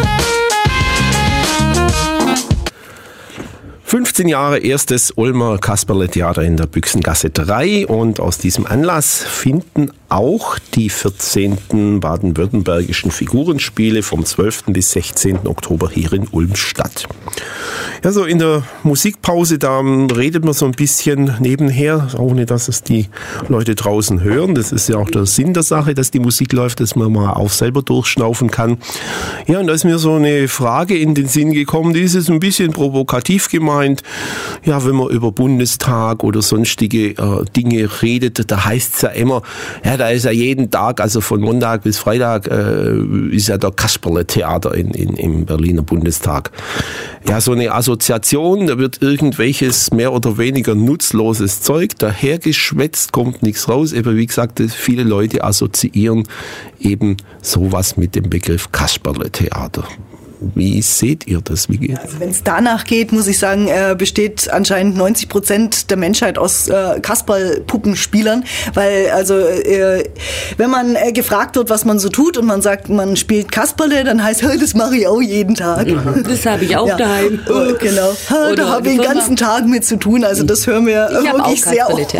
fünfzehn Jahre erstes Ulmer Kasperle-Theater in der Büchsengasse drei und aus diesem Anlass finden auch die vierzehnten baden-württembergischen Figurenspiele vom zwölften bis sechzehnten Oktober hier in Ulm statt. Ja, so in der Musikpause, da redet man so ein bisschen nebenher, ohne dass es die Leute draußen hören. Das ist ja auch der Sinn der Sache, dass die Musik läuft, dass man mal auch selber durchschnaufen kann. Ja, und da ist mir so eine Frage in den Sinn gekommen, die ist jetzt ein bisschen provokativ gemeint. Ja, wenn man über Bundestag oder sonstige äh, Dinge redet, da heißt es ja immer, ja, da ist ja jeden Tag, also von Montag bis Freitag, äh, ist ja der Kasperle-Theater in, in, im Berliner Bundestag. Ja, so eine Assoziation, da wird irgendwelches mehr oder weniger nutzloses Zeug dahergeschwätzt, kommt nichts raus. Eben wie gesagt, viele Leute assoziieren eben sowas mit dem Begriff Kasperle-Theater. Wie seht ihr das? Wie geht's? Also wenn es danach geht, muss ich sagen, äh, besteht anscheinend neunzig Prozent der Menschheit aus äh, Kasperl-Puppenspielern, weil also äh, wenn man äh, gefragt wird, was man so tut und man sagt, man spielt Kasperle, dann heißt, das mache ich auch jeden Tag. Das habe ich auch ja. daheim. Oh, genau. Da habe ich den ganzen Tag mit zu tun, also das hören wir ich wirklich sehr oft.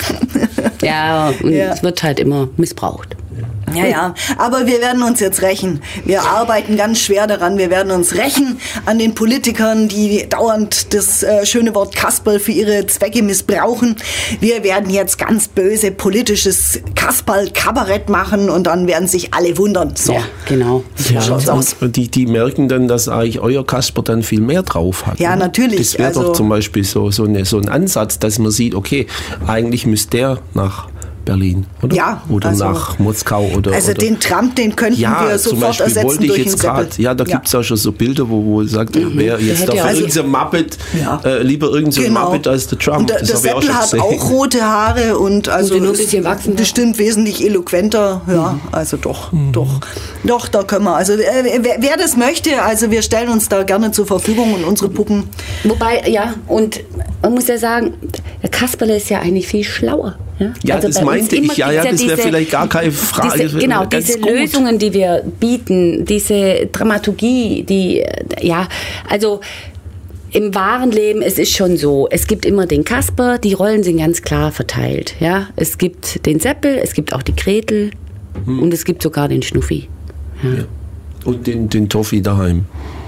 Ja, und ja. es wird halt immer missbraucht. Ja, ja, aber wir werden uns jetzt rächen. Wir arbeiten ganz schwer daran. Wir werden uns rächen an den Politikern, die dauernd das äh, schöne Wort Kasperl für ihre Zwecke missbrauchen. Wir werden jetzt ganz böse politisches Kasperl-Kabarett machen und dann werden sich alle wundern. So. Ja, genau. Ja, schaut's aus. Und die, die merken dann, dass eigentlich euer Kasper dann viel mehr drauf hat. Ja, ne? natürlich. Das wäre also doch zum Beispiel so, so, eine, so ein Ansatz, dass man sieht, okay, eigentlich müsste der nach Berlin, oder? Ja, oder also, nach Moskau oder also oder den Trump, den könnten ja, wir sofort ersetzen durch einen Seppel. Ja, da gibt es ja. auch schon so Bilder, wo, wo sagt, mhm. wer jetzt da für also, irgendein Muppet, ja. äh, lieber irgendein genau. Muppet als der Trump. Und der, das der Seppel hat gesehen. auch rote Haare und also und nur ein bisschen wachsen, bestimmt wesentlich eloquenter. Ja, mhm. also doch, mhm. doch, doch, da können wir. Also äh, wer, wer das möchte, also wir stellen uns da gerne zur Verfügung und unsere Puppen. Wobei, ja, und man muss ja sagen, der Kasperle ist ja eigentlich viel schlauer. Ja, ja also das meinte ich. Ja, ja, das wäre vielleicht gar keine Frage. Diese, genau, diese gut. Lösungen, die wir bieten, diese Dramaturgie, die, ja, also im wahren Leben, es ist schon so, es gibt immer den Kasper, die Rollen sind ganz klar verteilt. Ja, es gibt den Seppel, es gibt auch die Gretel hm. und es gibt sogar den Schnuffi. Ja. Ja. Und den, den Toffi daheim.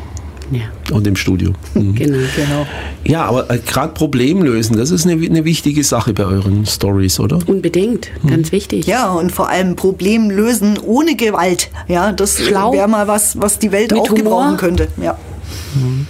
Ja. Und im Studio. Mhm. Genau, genau. Ja, aber äh, gerade Problem lösen, das ist eine, eine wichtige Sache bei euren Stories, oder? Unbedingt, mhm. ganz wichtig. Ja, und vor allem Problem lösen ohne Gewalt. Ja, das wäre mal was, was die Welt Mit auch Humor. gebrauchen könnte. Ja. Mhm.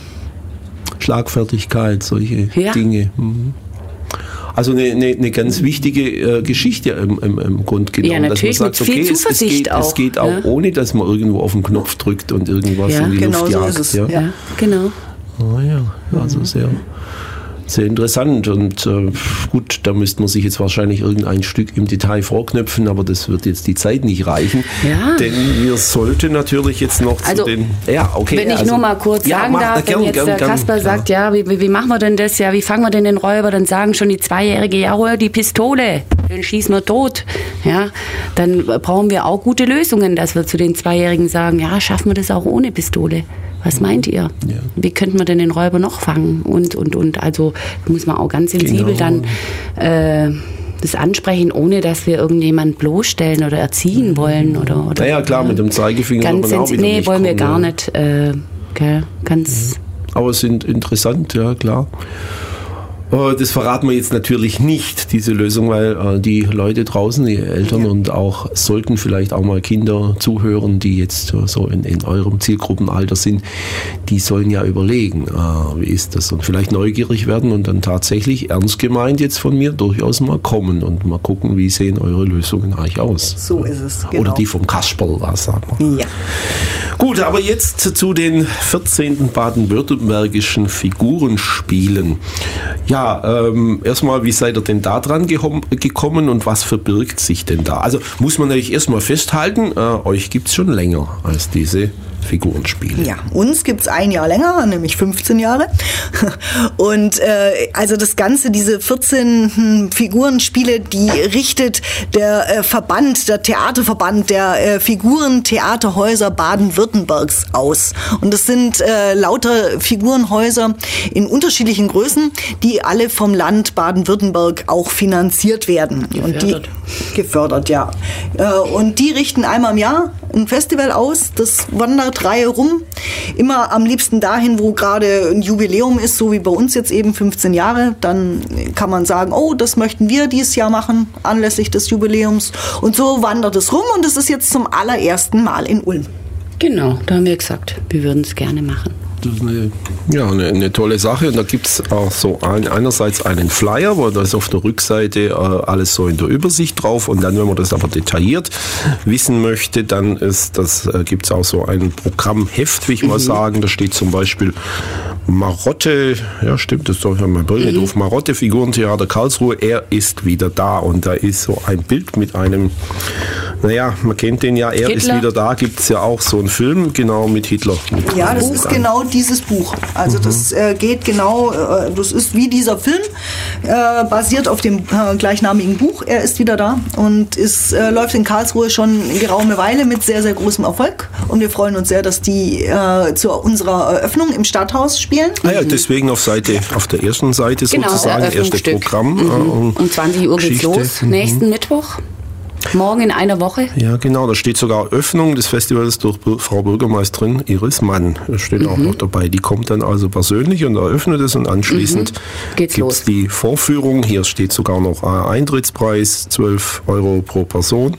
Schlagfertigkeit, solche ja. Dinge. Mhm. Also eine, eine, eine ganz wichtige äh, Geschichte im, im, im Grunde genommen. Ja, natürlich, dass man sagt, mit viel okay, es, es, geht, auch. es geht auch ja. ohne, dass man irgendwo auf den Knopf drückt und irgendwas ja, in die genau Luft so jagt. ist es. Ja, ja genau. Oh ja, also sehr, sehr interessant. Und äh, gut, da müsste man sich jetzt wahrscheinlich irgendein Stück im Detail vorknöpfen, aber das wird jetzt die Zeit nicht reichen. Ja. Denn wir sollten natürlich jetzt noch also, zu den... Ja, okay. Wenn ich also, nur mal kurz ja, sagen mach, darf, gern, wenn jetzt gern, der gern, Kasper gern, sagt, ja, wie, wie machen wir denn das, ja, wie fangen wir denn den Räuber, dann sagen schon die Zweijährige, ja, hol die Pistole, den schießen wir tot. Ja, dann brauchen wir auch gute Lösungen, dass wir zu den Zweijährigen sagen, ja, schaffen wir das auch ohne Pistole. Was meint ihr? Ja. Wie könnten wir denn den Räuber noch fangen? Und, und, und. Also muss man auch ganz sensibel genau. dann äh, das ansprechen, ohne dass wir irgendjemand bloßstellen oder erziehen wollen. Oder, oder, naja, klar, mit dem Zeigefinger ganz man auch wieder Nee, nicht wollen wir kommen, gar ja. nicht. Äh, okay, ganz... Aber es sind interessant, ja, klar. Das verraten wir jetzt natürlich nicht, diese Lösung, weil äh, die Leute draußen, die Eltern ja. und auch sollten vielleicht auch mal Kinder zuhören, die jetzt äh, so in, in eurem Zielgruppenalter sind, die sollen ja überlegen, äh, wie ist das, und vielleicht neugierig werden und dann tatsächlich ernst gemeint jetzt von mir durchaus mal kommen und mal gucken, wie sehen eure Lösungen eigentlich aus. So ist es, genau. Oder die vom Kasperl, was sagen wir. Ja. Gut, aber jetzt zu den vierzehnten baden-württembergischen Figurenspielen. Ja, ähm, erstmal, wie seid ihr denn da dran gekommen und was verbirgt sich denn da? Also muss man natürlich erstmal festhalten, äh, euch gibt es schon länger als diese Figurenspiele. Ja, uns gibt es ein Jahr länger, nämlich fünfzehn Jahre. Und äh, also das Ganze, diese vierzehn hm, Figurenspiele, die richtet der äh, Verband, der Theaterverband der äh, Figurentheaterhäuser Baden-Württembergs aus. Und das sind äh, lauter Figurenhäuser in unterschiedlichen Größen, die alle vom Land Baden-Württemberg auch finanziert werden. Gefördert. Und die, gefördert, ja. Äh, und die richten einmal im Jahr ein Festival aus, das wandert Reihe rum, immer am liebsten dahin, wo gerade ein Jubiläum ist, so wie bei uns jetzt eben fünfzehn Jahre. Dann kann man sagen, oh, das möchten wir dieses Jahr machen, anlässlich des Jubiläums. Und so wandert es rum und es ist jetzt zum allerersten Mal in Ulm. Genau, da haben wir gesagt, wir würden es gerne machen. Das ist eine, ja, eine, eine tolle Sache. Und da gibt es auch so ein, einerseits einen Flyer, wo da ist auf der Rückseite äh, alles so in der Übersicht drauf. Und dann, wenn man das aber detailliert wissen möchte, dann ist das, äh, gibt es auch so ein Programmheft, will ich mal mhm. sagen. Da steht zum Beispiel Marotte, ja stimmt, das ist doch meine Brille mhm. drauf, Marotte Figurentheater Karlsruhe, er ist wieder da. Und da ist so ein Bild mit einem, naja, man kennt den ja, er Hitler. Ist wieder da, gibt es ja auch so einen Film, genau mit Hitler. Mit ja, das ist genau dieses Buch. Also mhm. das äh, geht genau, äh, das ist wie dieser Film, äh, basiert auf dem äh, gleichnamigen Buch. Er ist wieder da und ist, äh, läuft in Karlsruhe schon eine geraume Weile mit sehr, sehr großem Erfolg. Und wir freuen uns sehr, dass die äh, zu unserer Eröffnung im Stadthaus spielen. Ah ja, deswegen auf Seite, auf der ersten Seite genau, sozusagen, erstes Programm. Mhm. Um, um zwanzig Uhr geht's los, mhm. nächsten Mittwoch. Morgen in einer Woche? Ja, genau. Da steht sogar Öffnung des Festivals durch Frau Bürgermeisterin Iris Mann. Das steht mhm. auch noch dabei. Die kommt dann also persönlich und eröffnet es und anschließend mhm. geht's gibt's los. Die Vorführung. Hier steht sogar noch Eintrittspreis, zwölf Euro pro Person.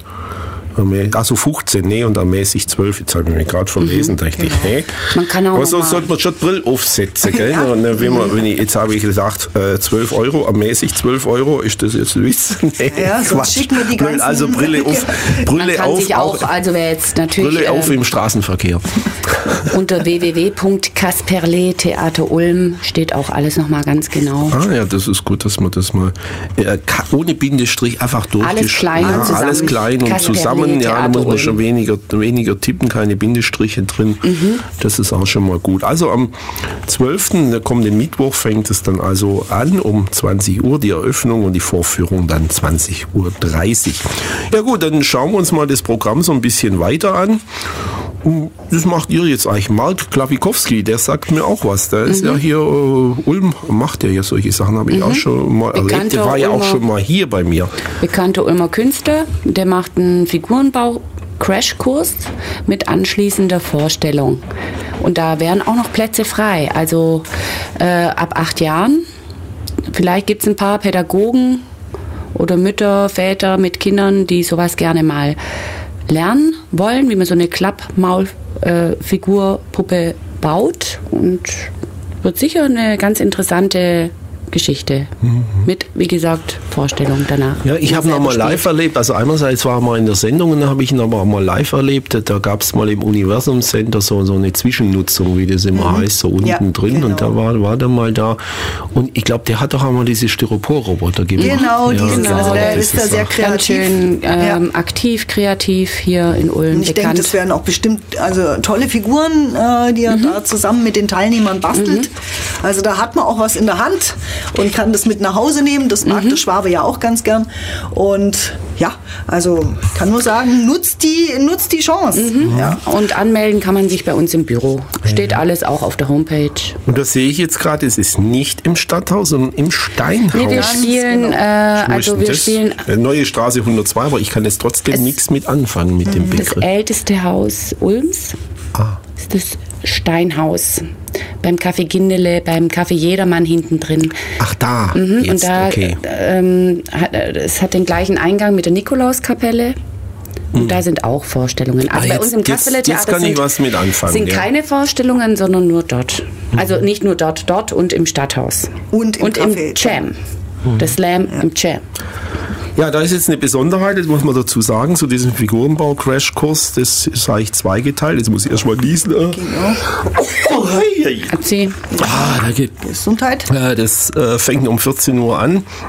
Also fünfzehn, nee, und ermäßigt zwölf. Jetzt habe ich mich gerade verlesen, mhm, dachte genau. ich, hey. Man kann auch also sollte man schon die Brille aufsetzen, gell? Ja. Und wenn man, wenn ich, jetzt habe ich gesagt, äh, zwölf Euro, ermäßigt zwölf Euro, ist das jetzt Witz? Nee, ja, sonst schicken wir die ganzen... Also Brille auf, Brille Man kann auf. sich auch, also wer jetzt natürlich... Brille auf ähm, im Straßenverkehr. Unter w w w punkt kasperle Theater Ulm steht auch alles nochmal ganz genau. Ah ja, das ist gut, dass man das mal äh, ohne Bindestrich einfach durchgeschrieben. Alles klein ja, und zusammen. Alles klein und Kasperle zusammen. Ja, da muss man Ulm. schon weniger, weniger tippen, keine Bindestriche drin. Mhm. Das ist auch schon mal gut. Also am zwölften, der kommende Mittwoch, fängt es dann also an um zwanzig Uhr, die Eröffnung und die Vorführung dann zwanzig Uhr dreißig. Ja gut, dann schauen wir uns mal das Programm so ein bisschen weiter an. Das macht ihr jetzt eigentlich. Mark Klawikowski, der sagt mir auch was. Der mhm. ist ja hier, uh, Ulm macht ja solche Sachen, habe ich mhm. auch schon mal Bekannter erlebt. Der war ja Ulmer, auch schon mal hier bei mir. Bekannter Ulmer Künstler, der macht einen Figurenbau-Crashkurs mit anschließender Vorstellung. Und da wären auch noch Plätze frei. Also äh, ab acht Jahren. Vielleicht gibt es ein paar Pädagogen oder Mütter, Väter mit Kindern, die sowas gerne mal lernen wollen, wie man so eine Klappmaulfigurpuppe äh, baut, und wird sicher eine ganz interessante Geschichte mhm. mit, wie gesagt, Vorstellung danach. Ja, ich habe ihn auch mal live erlebt. Also einerseits war er mal in der Sendung und dann habe ich ihn aber auch mal live erlebt. Da gab es mal im Universum Center so, so eine Zwischennutzung, wie das immer mhm. heißt, so unten ja, drin. Genau. Und da war, war der mal da. Und ich glaube, der hat doch auch mal diese Styropor-Roboter gemacht. Genau, ja, diesen, genau. also der ist da sehr kreativ. Ganz schön ähm, ja. aktiv, kreativ hier in Ulm. Und ich denke, das wären auch bestimmt also tolle Figuren, äh, die er mhm. da zusammen mit den Teilnehmern bastelt. Mhm. Also da hat man auch was in der Hand und kann das mit nach Hause nehmen. Das mag mhm. der Schwabe ja auch ganz gern. Und ja, also ich kann nur sagen, nutzt die, nutzt die Chance. Mhm. Ja. Und anmelden kann man sich bei uns im Büro. Steht ja. alles auch auf der Homepage. Und das sehe ich jetzt gerade, es ist nicht im Stadthaus, sondern im Steinhaus. Nee, wir spielen, genau. äh, also wir spielen Neue Straße hundertzwei, aber ich kann jetzt trotzdem nichts mit anfangen mit dem Begriff. Das älteste Haus Ulms ah. ist das Steinhaus. Beim Café Gindele, beim Café Jedermann hinten drin. Ach da, mhm, jetzt, und da, okay. Ähm, hat, es hat den gleichen Eingang mit der Nikolauskapelle. Und mhm. da sind auch Vorstellungen. Also ah, bei uns im Kasperle-Theater jetzt kann ich was mit anfangen, sind ja. keine Vorstellungen, sondern nur dort. Mhm. Also nicht nur dort, dort und im Stadthaus. Und im, und im Jam. Mhm. Das Slam ja. im Jam. Ja, da ist jetzt eine Besonderheit, das muss man dazu sagen, zu diesem Figurenbau-Crashkurs, das ist eigentlich zweigeteilt. Jetzt muss ich erst mal gießen. Genau. Oh, hey, hey. Erzähl. Ah, da geht Gesundheit. Das äh, fängt um vierzehn Uhr an.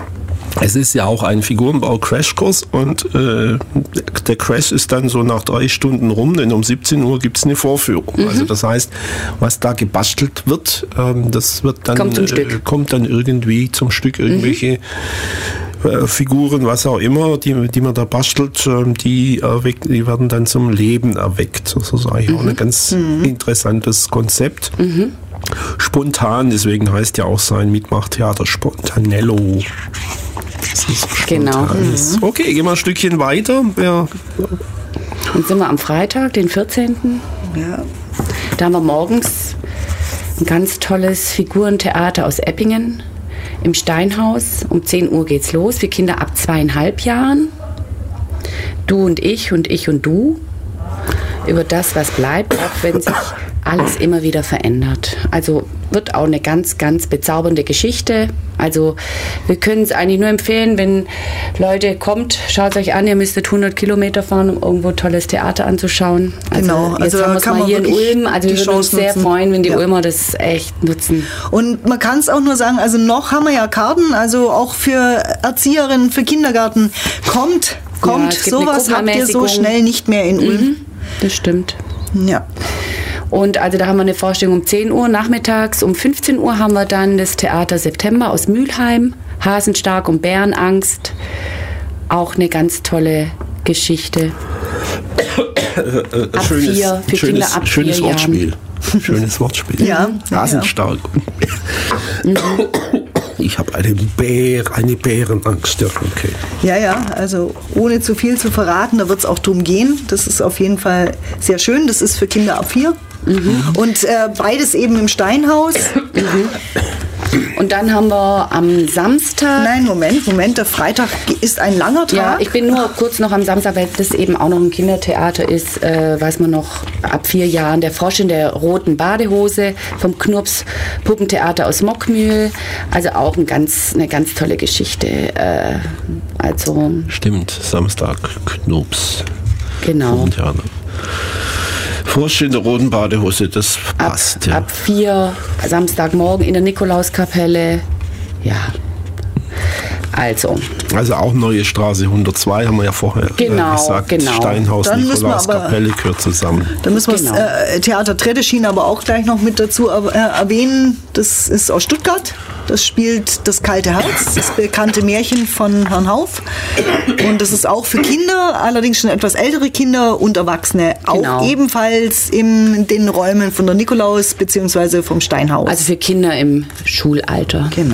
Es ist ja auch ein Figurenbau-Crashkurs und äh, der Crash ist dann so nach drei Stunden rum, denn um siebzehn Uhr gibt es eine Vorführung. Mhm. Also das heißt, was da gebastelt wird, ähm, das wird dann kommt, zum äh, Stück. kommt dann irgendwie zum Stück irgendwelche mhm. äh, Figuren, was auch immer, die, die man da bastelt, äh, die, erweckt, die werden dann zum Leben erweckt. Das ist eigentlich mhm. auch ein ganz mhm. interessantes Konzept. Mhm. Spontan, deswegen heißt ja auch sein Mitmachtheater Spontanello. Das ist genau. Mhm. Okay, gehen wir ein Stückchen weiter. Ja. Dann sind wir am Freitag, den vierzehnten Ja. Da haben wir morgens ein ganz tolles Figurentheater aus Eppingen im Steinhaus. Um zehn Uhr geht's los für Kinder ab zweieinhalb Jahren. Du und ich und ich und du. Über das, was bleibt, auch wenn sich alles immer wieder verändert. Also wird auch eine ganz, ganz bezaubernde Geschichte. Also wir können es eigentlich nur empfehlen, wenn Leute kommt, schaut euch an, ihr müsstet hundert Kilometer fahren, um irgendwo tolles Theater anzuschauen. Also genau, jetzt also haben wir es mal hier in Ulm. Also wir würden uns sehr nutzen. freuen, wenn die ja. Ulmer das echt nutzen. Und man kann es auch nur sagen, also noch haben wir ja Karten, also auch für Erzieherinnen, für Kindergarten. Kommt, kommt, ja, sowas habt ihr so schnell nicht mehr in Ulm. Mhm, das stimmt. Ja. Und also da haben wir eine Vorstellung um zehn Uhr nachmittags. Um fünfzehn Uhr haben wir dann das Theater September aus Mülheim. Hasenstark und Bärenangst. Auch eine ganz tolle Geschichte. Ab schönes, vier, für schönes, Kinder ab schönes vier Wortspiel. Jahren. Schönes Wortspiel. Ja. Hasenstark. Mhm. Ich habe eine Bär, eine Bärenangst. Ja, okay. Ja, ja, also ohne zu viel zu verraten, da wird es auch drum gehen. Das ist auf jeden Fall sehr schön. Das ist für Kinder ab vier. Mhm. Und äh, beides eben im Steinhaus. Mhm. Und dann haben wir am Samstag... Nein, Moment, Moment, der Freitag ist ein langer Tag. Ja, ich bin nur kurz noch am Samstag, weil das eben auch noch ein Kindertheater ist, äh, weiß man noch, ab vier Jahren. Der Frosch in der roten Badehose vom Knurps Puppentheater aus Mockmühl. Also auch ein ganz, eine ganz tolle Geschichte. Äh, also Stimmt, Samstag, Knurps. Genau. Puppentheater. Frosch in der roten Badehose, das passt. Ab, ja. ab vier, Samstagmorgen in der Nikolauskapelle. Ja. Also. Also auch Neue Straße hundertzwei, haben wir ja vorher genau, äh, gesagt. Genau. Steinhaus, Dann Nikolauskapelle gehört zusammen. Da müssen wir genau. das äh, Theater Tredeschien aber auch gleich noch mit dazu äh, erwähnen. Das ist aus Stuttgart. Das spielt Das kalte Herz, das bekannte Märchen von Herrn Hauf. Und das ist auch für Kinder, allerdings schon etwas ältere Kinder und Erwachsene. Genau. Auch ebenfalls in den Räumen von der Nikolaus bzw. vom Steinhaus. Also für Kinder im Schulalter. Genau.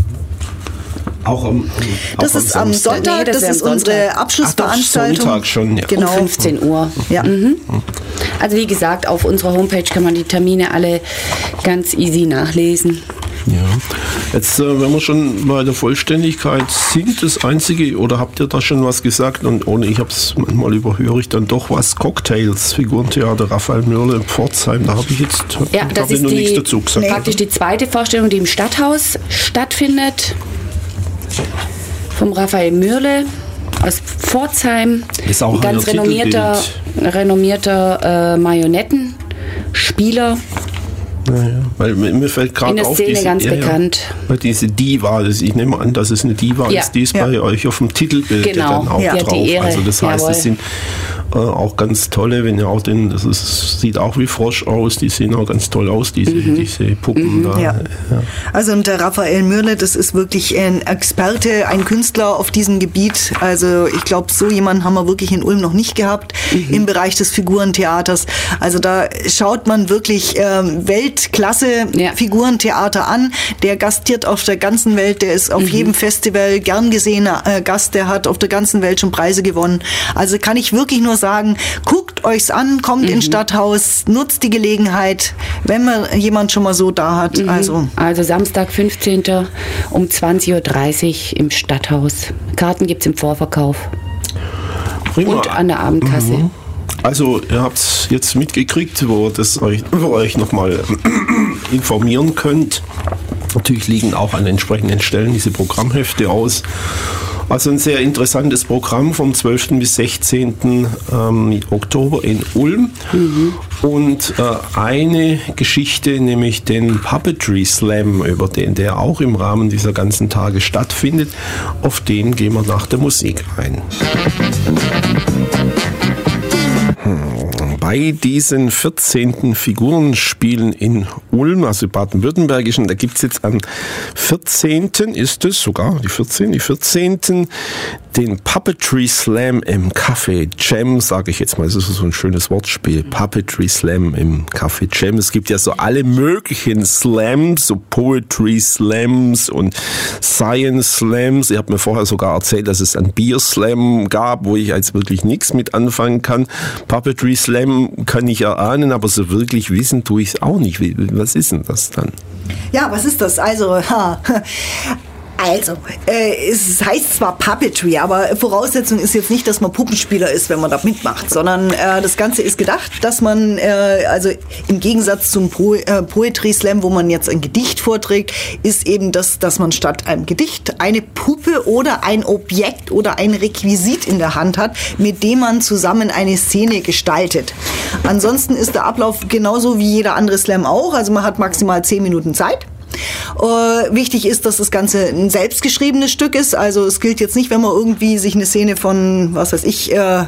Auch am, das auch ist am am Samstag. Sonntag, Nee, das das, ist ist am unsere Sonntag. Abschlussveranstaltung. Ach doch, Sonntag schon, ja. Genau. Um fünfzehn Uhr. Ja. Mhm. Also wie gesagt, auf unserer Homepage kann man die Termine alle ganz easy nachlesen. Ja. Jetzt, äh, wenn wir schon bei der Vollständigkeit sind, das Einzige, oder habt ihr da schon was gesagt? Und ohne, ich habe es manchmal überhöre ich dann doch was. Cocktails, Figurentheater, Raphael Mürle, Pforzheim, da habe ich jetzt Ja, hab das ich ist noch die, nichts dazu gesagt. praktisch die zweite Vorstellung, die im Stadthaus stattfindet. Vom Raphael Mürle aus Pforzheim. Ist auch ein ganz ein renommierter, renommierter äh, Marionettenspieler. Naja, weil mir fällt gerade In der auf, Szene diese, ganz ja, bekannt. Ja, weil diese Diva, das, ich nehme an, dass es eine Diva Ja. ist, die ist Ja. bei euch auf dem Titelbild Genau. dann auch Ja, die drauf. Ehre. Also das heißt, Jawohl. es sind äh, auch ganz tolle, wenn ihr auch den, das ist, sieht auch wie Frosch aus, die sehen auch ganz toll aus, diese, Mhm. diese Puppen da. Ja. Also und der Raphael Mürle, das ist wirklich ein Experte, ein Künstler auf diesem Gebiet. Also ich glaube, so jemanden haben wir wirklich in Ulm noch nicht gehabt mhm. im Bereich des Figurentheaters. Also da schaut man wirklich ähm, Weltklasse Ja. Figurentheater an. Der gastiert auf der ganzen Welt, der ist auf mhm. jedem Festival gern gesehener äh, Gast, der hat auf der ganzen Welt schon Preise gewonnen. Also kann ich wirklich nur sagen, guckt euch's an, kommt mhm. ins Stadthaus, nutzt die Gelegenheit, wenn man jemand schon mal so da hat. Mhm. Also, also Samstag, fünfzehnten um zwanzig Uhr dreißig im Stadthaus. Karten gibt es im Vorverkauf. Prima. Und an der Abendkasse. Mhm. Also ihr habt jetzt mitgekriegt, wo, das euch, wo ihr euch nochmal informieren könnt. Natürlich liegen auch an entsprechenden Stellen diese Programmhefte aus. Also ein sehr interessantes Programm vom zwölften bis sechzehnten Ähm, Oktober in Ulm. Mhm. Und äh, eine Geschichte, nämlich den Puppetry Slam, über den der auch im Rahmen dieser ganzen Tage stattfindet. Auf den gehen wir nach der Musik ein. Bei diesen vierzehnten Figurenspielen in Ulm, also baden-württembergischen, da gibt es jetzt am vierzehnten ist es sogar, die vierzehnten die vierzehnten den Puppetry Slam im Café Jam, sage ich jetzt mal, das ist so ein schönes Wortspiel, Puppetry Slam im Café Jam. Es gibt ja so alle möglichen Slams, so Poetry Slams und Science Slams. Ihr habt mir vorher sogar erzählt, dass es einen Beer Slam gab, wo ich jetzt wirklich nichts mit anfangen kann. Puppetry Slam kann ich erahnen, aber so wirklich wissen tue ich es auch nicht. Was ist denn das dann? Ja, was ist das? Also, ha. Also, äh, es heißt zwar Puppetry, aber Voraussetzung ist jetzt nicht, dass man Puppenspieler ist, wenn man da mitmacht, sondern äh, das Ganze ist gedacht, dass man, äh, also im Gegensatz zum po- äh, Poetry Slam, wo man jetzt ein Gedicht vorträgt, ist eben das, dass man statt einem Gedicht eine Puppe oder ein Objekt oder ein Requisit in der Hand hat, mit dem man zusammen eine Szene gestaltet. Ansonsten ist der Ablauf genauso wie jeder andere Slam auch, also man hat maximal zehn Minuten Zeit. Uh, wichtig ist, dass das Ganze ein selbstgeschriebenes Stück ist. Also es gilt jetzt nicht, wenn man irgendwie sich eine Szene von, was weiß ich, äh,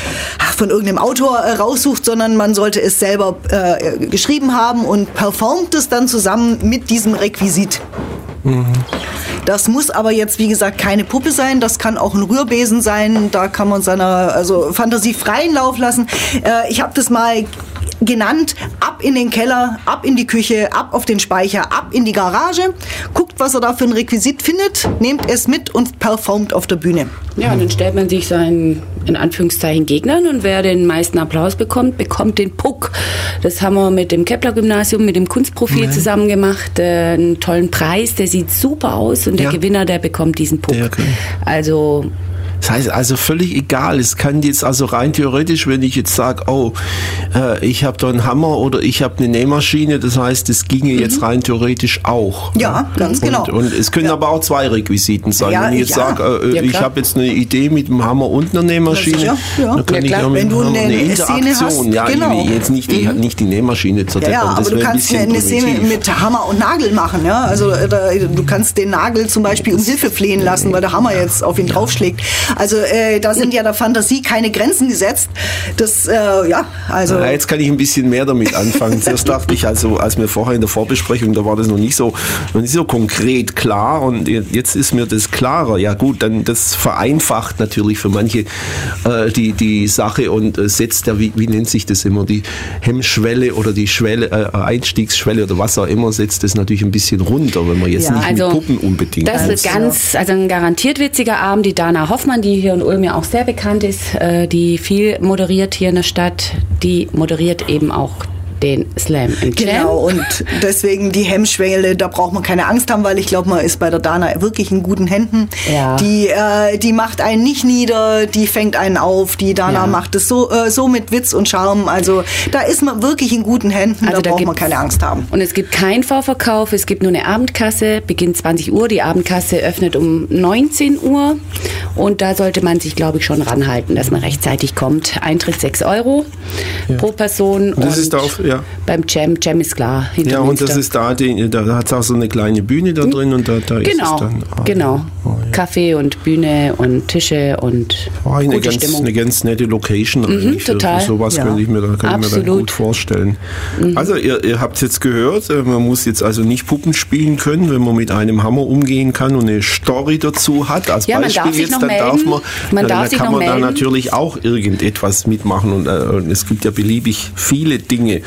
von irgendeinem Autor äh, raussucht, sondern man sollte es selber äh, geschrieben haben und performt es dann zusammen mit diesem Requisit. Mhm. Das muss aber jetzt, wie gesagt, keine Puppe sein. Das kann auch ein Rührbesen sein. Da kann man seiner also Fantasie freien Lauf lassen. Äh, ich habe das mal genannt, ab in den Keller, ab in die Küche, ab auf den Speicher, ab in die Garage, guckt, was er da für ein Requisit findet, nehmt es mit und performt auf der Bühne. Ja, und dann stellt man sich seinen, in Anführungszeichen, Gegnern und wer den meisten Applaus bekommt, bekommt den Puck. Das haben wir mit dem Kepler-Gymnasium, mit dem Kunstprofil ja. zusammen gemacht, äh, einen tollen Preis, der sieht super aus und der ja. Gewinner, der bekommt diesen Puck. Ja, okay. Also... Das heißt also völlig egal. Es kann jetzt also rein theoretisch, wenn ich jetzt sage, oh, äh, ich habe da einen Hammer oder ich habe eine Nähmaschine, das heißt, es ginge mhm. jetzt rein theoretisch auch. Ja, ne? Ganz und, genau. Und es können ja. aber auch zwei Requisiten sein. Ja, wenn ich jetzt ja. sage, äh, ja, ich habe jetzt eine Idee mit einem Hammer und einer Nähmaschine, ja, ja. dann kann ja, ich klar. ja mit wenn du Hammer eine, eine Interaktion. Szene hast, ja, genau. jetzt nicht die, mhm. nicht die Nähmaschine zu ja, ja, aber, aber du kannst ein eine Szene mit Hammer und Nagel machen. Ja? Also da, du kannst den Nagel zum Beispiel um Hilfe flehen lassen, weil der Hammer jetzt auf ihn draufschlägt. Also äh, da sind ja der Fantasie keine Grenzen gesetzt. Das, äh, ja, also... Ja, jetzt kann ich ein bisschen mehr damit anfangen. Zuerst dachte ich, also, als mir vorher in der Vorbesprechung, da war das noch nicht so, noch nicht so konkret klar und jetzt ist mir das klarer. Ja gut, dann das vereinfacht natürlich für manche äh, die, die Sache und äh, setzt ja, wie, wie nennt sich das immer, die Hemmschwelle oder die Schwelle, äh, Einstiegsschwelle oder was auch immer, setzt das natürlich ein bisschen runter, wenn man jetzt ja. nicht also, mit Puppen unbedingt... Das ist ganz, also ein garantiert witziger Abend. Die Dana Hoffmann, die hier in Ulm ja auch sehr bekannt ist, die viel moderiert hier in der Stadt, die moderiert eben auch den Slam im Jam. Genau, und deswegen die Hemmschwelle, da braucht man keine Angst haben, weil ich glaube, man ist bei der Dana wirklich in guten Händen. Ja. Die, äh, die macht einen nicht nieder, die fängt einen auf, die Dana ja. macht es so, äh, so mit Witz und Charme, also da ist man wirklich in guten Händen, also da, da braucht man keine Angst haben. Und es gibt keinen Vorverkauf, es gibt nur eine Abendkasse, beginnt zwanzig Uhr, die Abendkasse öffnet um neunzehn Uhr und da sollte man sich, glaube ich, schon ranhalten, dass man rechtzeitig kommt. Eintritt sechs Euro ja. pro Person. Und das ist auf, ja. beim Jam, Jam ist klar. Ja, und das ist da, die, da hat es auch so eine kleine Bühne da drin und da, da genau, ist es dann. Oh, genau, oh, ja. Kaffee und Bühne und Tische und oh, eine gute ganz, Stimmung. Eine ganz nette Location eigentlich. Mhm, total. Für, für sowas ja. könnte ich mir, da, kann ich mir dann gut vorstellen. Mhm. Also ihr, ihr habt es jetzt gehört, man muss jetzt also nicht Puppen spielen können, wenn man mit einem Hammer umgehen kann und eine Story dazu hat. Als ja, Beispiel man darf jetzt, sich noch dann melden. darf man, man ja, darf dann sich kann noch man melden. da natürlich auch irgendetwas mitmachen und, äh, und es gibt ja beliebig viele Dinge.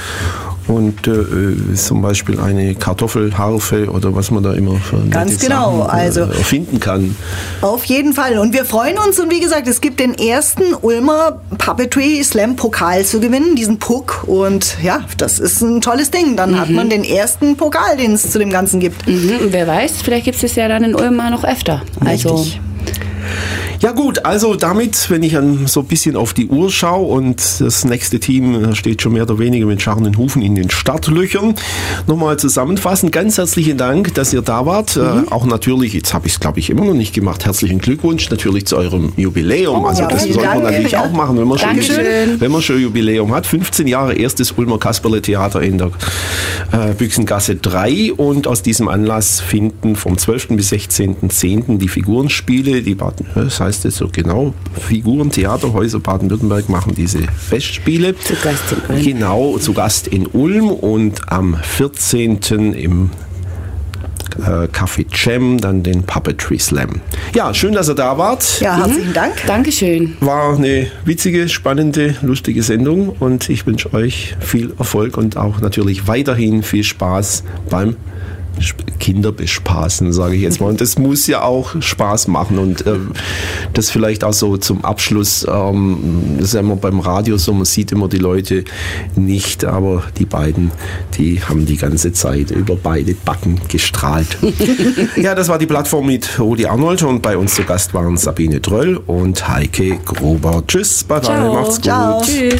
Und äh, zum Beispiel eine Kartoffelharfe oder was man da immer für ganz genau Sachen, äh, also erfinden kann. Auf jeden Fall. Und wir freuen uns und wie gesagt, es gibt den ersten Ulmer Puppetry Slam Pokal zu gewinnen, diesen Puck. Und ja, das ist ein tolles Ding. Dann mhm. hat man den ersten Pokal, den es zu dem Ganzen gibt. Mhm. Und wer weiß, vielleicht gibt es es ja dann in Ulm mal noch öfter. Also richtig. Ja gut, also damit, wenn ich an so ein bisschen auf die Uhr schaue und das nächste Team steht schon mehr oder weniger mit scharrenden Hufen in den Startlöchern, nochmal zusammenfassen. Ganz herzlichen Dank, dass ihr da wart. Mhm. Äh, auch natürlich, jetzt habe ich es glaube ich immer noch nicht gemacht, herzlichen Glückwunsch natürlich zu eurem Jubiläum. Oh, also ja, das sollte man natürlich ja. auch machen, wenn man, schon, wenn man schon Jubiläum hat. fünfzehn Jahre erstes Ulmer Kasperle-Theater in der äh, Büchsengasse drei und aus diesem Anlass finden vom zwölften bis sechzehnten zehnten die Figurenspiele, die Baden, das heißt jetzt so genau, Figurentheaterhäuser Baden-Württemberg machen diese Festspiele. Zu Gast in Ulm. Genau, zu Gast in Ulm und am vierzehnten im äh, Café Jam dann den Puppetry Slam. Ja, schön, dass ihr da wart. Ja, herzlichen mhm. Dank. Dankeschön. War eine witzige, spannende, lustige Sendung und ich wünsche euch viel Erfolg und auch natürlich weiterhin viel Spaß beim Kinder bespaßen, sage ich jetzt mal. Und das muss ja auch Spaß machen und äh, das vielleicht auch so zum Abschluss, ähm, das ist ja immer beim Radio so, man sieht immer die Leute nicht, aber die beiden, die haben die ganze Zeit über beide Backen gestrahlt. Ja, das war die Plattform mit Rudi Arnold und bei uns zu Gast waren Sabine Dröll und Heike Gruber. Tschüss, bye bye, Ciao. macht's gut. Ciao. Tschüss.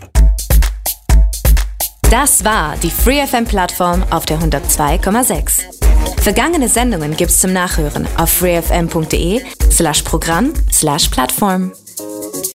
Das war die Free F M-Plattform auf der hundertzwei Komma sechs. Vergangene Sendungen gibt's zum Nachhören auf freefm punkt de slash Programm slash Plattform.